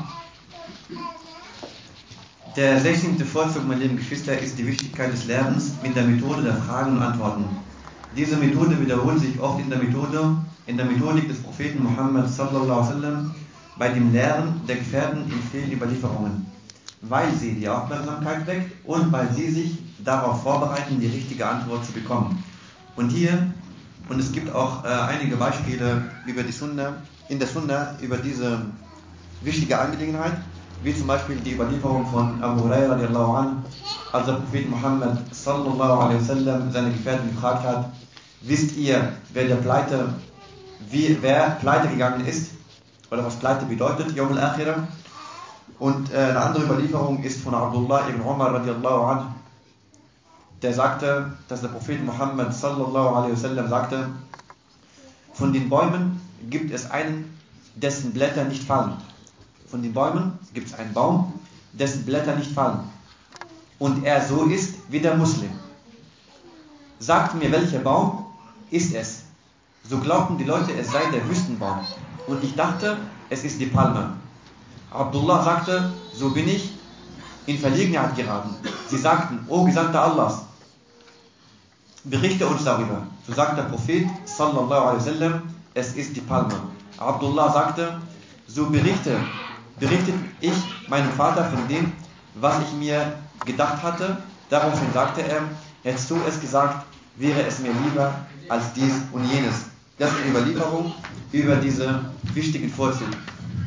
Der sechzehnte Vorzug, meine lieben Geschwister, ist die Wichtigkeit des Lernens mit der Methode der Fragen und Antworten. Diese Methode wiederholt sich oft in der Methode, in der Methodik des Propheten Muhammad sallallahu alaihi wasallam bei dem Lehren der Gefährten in vielen Überlieferungen, weil sie die Aufmerksamkeit weckt und weil sie sich darauf vorbereiten, die richtige Antwort zu bekommen. Und hier, und es gibt auch äh, einige Beispiele über die Sunna, in der Sunna über diese wichtige Angelegenheit, wie zum Beispiel die Überlieferung von Abu Hurairah radiallahu anhu, als der Prophet Muhammad sallallahu alaihi wasallam seine Gefährten gefragt hat: Wisst ihr, wer der Pleite, wie, wer pleite gegangen ist, oder was Pleite bedeutet, Yawm al-Akhirah? Und äh, eine andere Überlieferung ist von Abdullah ibn Umar radiallahu anhu, der sagte, dass der Prophet Muhammad sallallahu alaihi wasallam sagte: Von den Bäumen gibt es einen, dessen Blätter nicht fallen. Von den Bäumen gibt es einen Baum, dessen Blätter nicht fallen. Und er so ist wie der Muslim. Sagt mir, welcher Baum ist es? So glaubten die Leute, es sei der Wüstenbaum. Und ich dachte, es ist die Palme. Abdullah sagte: So bin ich in Verlegenheit geraten. Sie sagten: O Gesandter Allahs, berichte uns darüber. So sagt der Prophet sallallahu alaihi wasallam: Es ist die Palme. Abdullah sagte: So berichte, berichtet ich meinem Vater von dem, was ich mir gedacht hatte. Daraufhin sagte er: Hättest du es gesagt, wäre es mir lieber als dies und jenes. Das ist eine Überlieferung über diese wichtigen Vorzüge.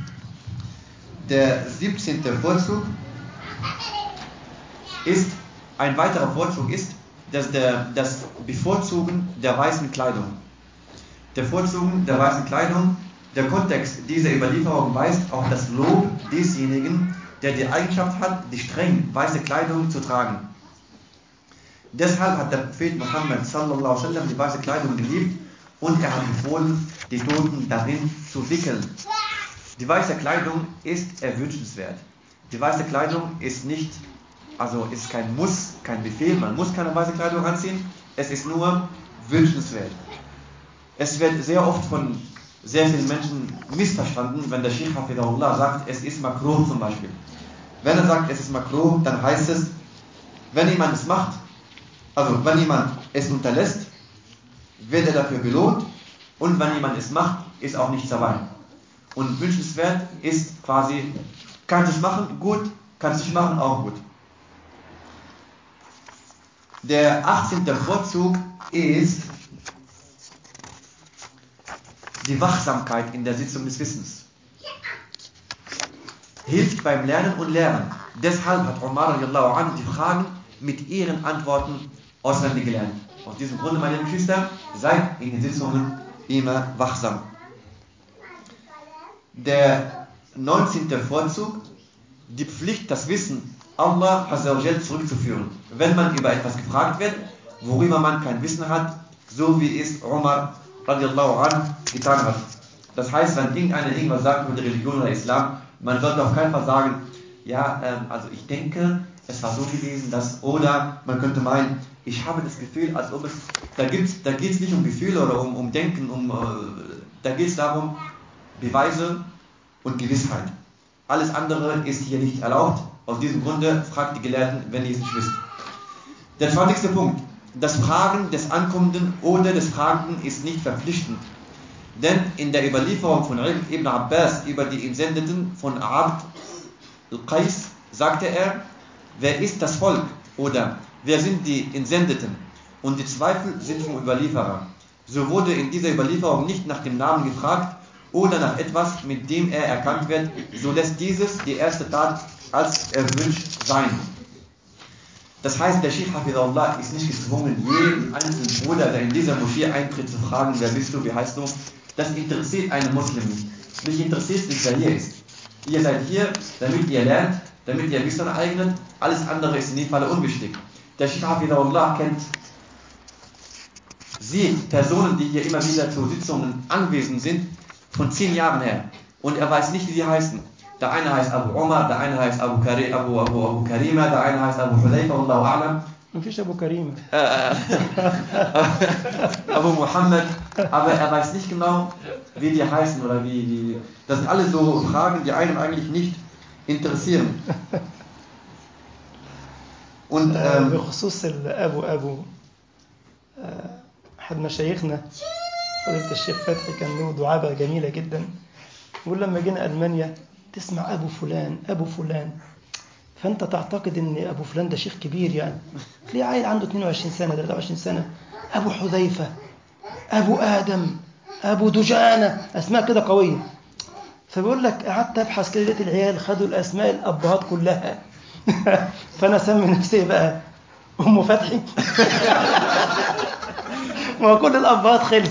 Der siebzehnte Vorzug ist, ein weiterer Vorzug ist, dass der, das Bevorzugen der weißen Kleidung. Der Bevorzugen der weißen Kleidung, der Kontext dieser Überlieferung weist auf das Lob desjenigen, der die Eigenschaft hat, die streng weiße Kleidung zu tragen. Deshalb hat der Prophet Muhammad sallallahu alaihi wasallam die weiße Kleidung geliebt und er hat befohlen, die Toten darin zu wickeln. Die weiße Kleidung ist erwünschenswert. Die weiße Kleidung ist nicht, also ist kein Muss, kein Befehl, man muss keine weiße Kleidung anziehen, es ist nur wünschenswert. Es wird sehr oft von sehr vielen Menschen missverstanden, wenn der Sheikh Hafidahullah sagt, es ist makruh zum Beispiel. Wenn er sagt, es ist makruh, dann heißt es, wenn jemand es macht, also wenn jemand es unterlässt, wird er dafür belohnt, und wenn jemand es macht, ist auch nichts dabei. Und wünschenswert ist quasi, kannst du es machen, gut, kannst du es machen, auch gut. Der achtzehnte Vorzug ist die Wachsamkeit in der Sitzung des Wissens. Hilft beim Lernen und Lehren. Deshalb hat Umar radiallahu anhu die Fragen mit ihren Antworten auswendig gelernt. Aus diesem Grunde, meine Geschwister, seid in den Sitzungen immer wachsam. Der neunzehnte Vorzug, die Pflicht, das Wissen Allah azza wa jal zurückzuführen. Wenn man über etwas gefragt wird, worüber man kein Wissen hat, so wie es Umar radiallahu anhu getan hat. Das heißt, wenn irgendeiner irgendwas sagt über die Religion oder Islam, man sollte auf keinen Fall sagen, ja, ähm, also ich denke, es war so gewesen, dass, oder man könnte meinen, ich habe das Gefühl, als ob es, da gibt's, da geht es nicht um Gefühle oder um, um Denken, um, äh, da geht es darum, Beweise und Gewissheit. Alles andere ist hier nicht erlaubt. Aus diesem Grunde fragt die Gelehrten, wenn ihr es nicht wisst. Der zwanzigste Punkt. Das Fragen des Ankommenden oder des Fragenden ist nicht verpflichtend. Denn in der Überlieferung von Ibn Abbas über die Entsendeten von Abd al-Qais sagte er, wer ist das Volk oder wer sind die Entsendeten? Und die Zweifel sind vom Überlieferer. So wurde in dieser Überlieferung nicht nach dem Namen gefragt oder nach etwas, mit dem er erkannt wird, so lässt dieses die erste Tat als erwünscht sein. Das heißt, der Sheikh Hafidahullah ist nicht gezwungen, jeden einzelnen Bruder, der in dieser Moschee eintritt, zu fragen, wer bist du, wie heißt du? Das interessiert einen Muslim nicht. Mich interessiert nicht, wer hier ist. Ihr seid hier, damit ihr lernt, damit ihr Wissen eignet, Alles andere ist in dem Falle unwichtig. Der Sheikh Hafidahullah kennt, sieht Personen, die hier immer wieder zu Sitzungen anwesend sind, von zehn Jahren her. Und er weiß nicht, wie sie heißen. Der eine heißt Abu Umar, der eine heißt Abu, Kari, Abu, Abu, Abu Karima, der eine heißt Abu Hudayfa, Wallahu a'lam. مفيش أبو كريم. Äh, Abu Muhammad, aber er weiß nicht genau, wie die heißen oder wie, wie. Das sind alles so Fragen, die einen eigentlich nicht interessieren. Und ähm, بخصوص أبو أبو أحد مشايخنا فضيلة الشيخ فتحي كان له دعابة جميلة جدا. يقول لما جينا ألمانيا تسمع أبو فلان أبو فلان، فأنت تعتقد إن أبو فلان ده شيخ كبير يعني، تلاقيه عيل عنده اثنين وعشرين سنة ثلاثة وعشرين سنة، أبو حذيفة، أبو آدم، أبو دجانة، أسماء كده قوية. فبيقول لك قعدت أبحث كده لقيت العيال خدوا الأسماء الأبهات كلها. فأنا أسمي نفسي بقى أم فتحي. ما كل الأبهات خلص.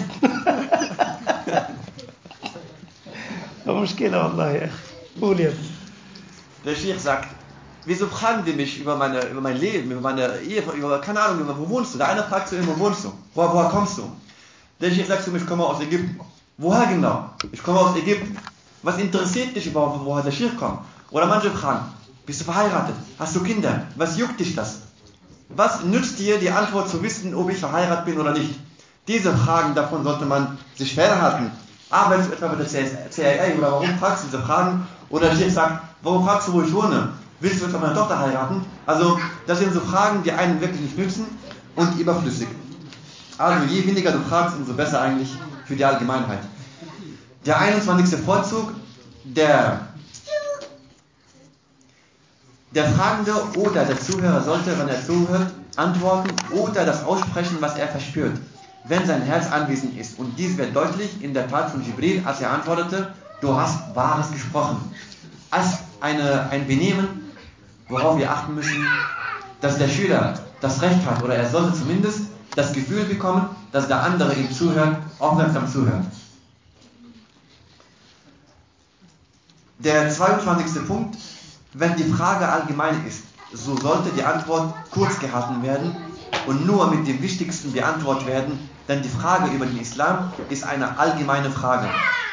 مشكلة والله يا أخي. قول يا ابني. Der Sheikh sagt, wieso fragen die mich über, meine, über mein Leben, über meine Ehe, über, keine Ahnung, über, wo wohnst du? Der eine fragt zu ihm, wo wohnst du? Woher, woher kommst du? Der Sheikh sagt zu mir, ich komme aus Ägypten. Woher genau? Ich komme aus Ägypten. Was interessiert dich überhaupt, woher der Sheikh kommt? Oder manche fragen, bist du verheiratet? Hast du Kinder? Was juckt dich das? Was nützt dir die Antwort zu wissen, ob ich verheiratet bin oder nicht? Diese Fragen, davon sollte man sich fernhalten. Arbeitest du etwa bei der C I A oder warum fragst du diese Fragen? Oder der Sheikh sagt, warum fragst du, wo ich wohne? Willst du etwa meine Tochter heiraten? Also, das sind so Fragen, die einen wirklich nicht nützen und überflüssig. Also, je weniger du fragst, umso besser eigentlich für die Allgemeinheit. Der einundzwanzigste Vorzug, der, der Fragende oder der Zuhörer sollte, wenn er zuhört, antworten oder das aussprechen, was er verspürt, wenn sein Herz anwesend ist. Und dies wird deutlich in der Tat von Jibril, als er antwortete, du hast Wahres gesprochen. Als eine, ein Benehmen, worauf wir achten müssen, dass der Schüler das Recht hat, oder er sollte zumindest das Gefühl bekommen, dass der andere ihm zuhört, aufmerksam zuhört. Der zweiundzwanzigste Punkt, wenn die Frage allgemein ist, so sollte die Antwort kurz gehalten werden und nur mit dem Wichtigsten beantwortet werden, denn die Frage über den Islam ist eine allgemeine Frage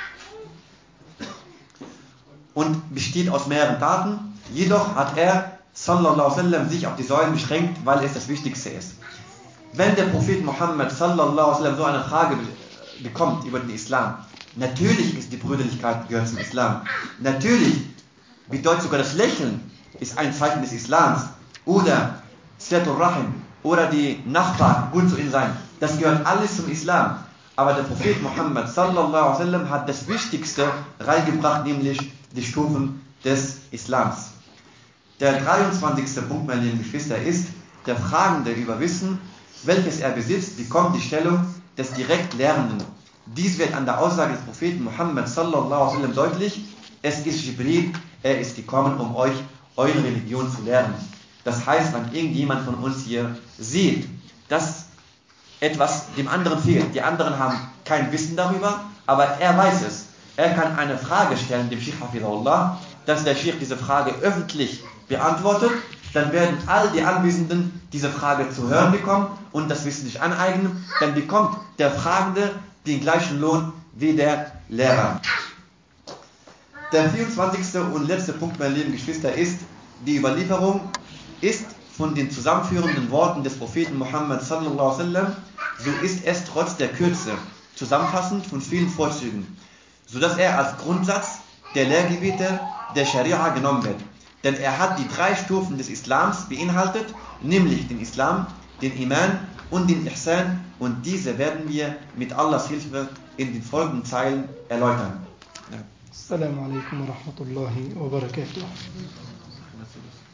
und besteht aus mehreren Taten. Jedoch hat er, sallallahu alaihi wasallam, sich auf die Säulen beschränkt, weil es das Wichtigste ist. Wenn der Prophet Muhammad, sallallahu alaihi wasallam, so eine Frage bekommt über den Islam, natürlich ist die Brüderlichkeit gehört zum Islam. Natürlich bedeutet sogar das Lächeln ist ein Zeichen des Islams. Oder Silatul Rahim oder die Nachbarn gut zu ihnen sein. Das gehört alles zum Islam. Aber der Prophet Muhammad, sallallahu alaihi wasallam, hat das Wichtigste reingebracht, nämlich die Stufen des Islams. Der dreiundzwanzigste Punkt, meine lieben Geschwister, ist, der Fragende über Wissen, welches er besitzt, bekommt die Stellung des Direktlehrenden. Dies wird an der Aussage des Propheten Muhammad sallallahu alaihi wasallam deutlich, es ist Jibril, er ist gekommen, um euch eure Religion zu lernen. Das heißt, wenn irgendjemand von uns hier sieht, dass etwas dem anderen fehlt, die anderen haben kein Wissen darüber, aber er weiß es, er kann eine Frage stellen, dem Sheikh Hafidahullah, dass der Sheikh diese Frage öffentlich beantwortet, dann werden all die Anwesenden diese Frage zu hören bekommen und das Wissen sich aneignen, dann bekommt der Fragende den gleichen Lohn wie der Lehrer. Der vierundzwanzigste und letzte Punkt, meine lieben Geschwister, ist, die Überlieferung ist von den zusammenführenden Worten des Propheten Muhammad sallallahu alaihi wasallam, so ist es trotz der Kürze zusammenfassend von vielen Vorzügen, sodass er als Grundsatz der Lehrgebiete der Scharia genommen wird. Denn er hat die drei Stufen des Islams beinhaltet, nämlich den Islam, den Iman und den Ihsan, und diese werden wir mit Allahs Hilfe in den folgenden Zeilen erläutern. Ja. Assalamu alaikum wa rahmatullahi wa barakatuh.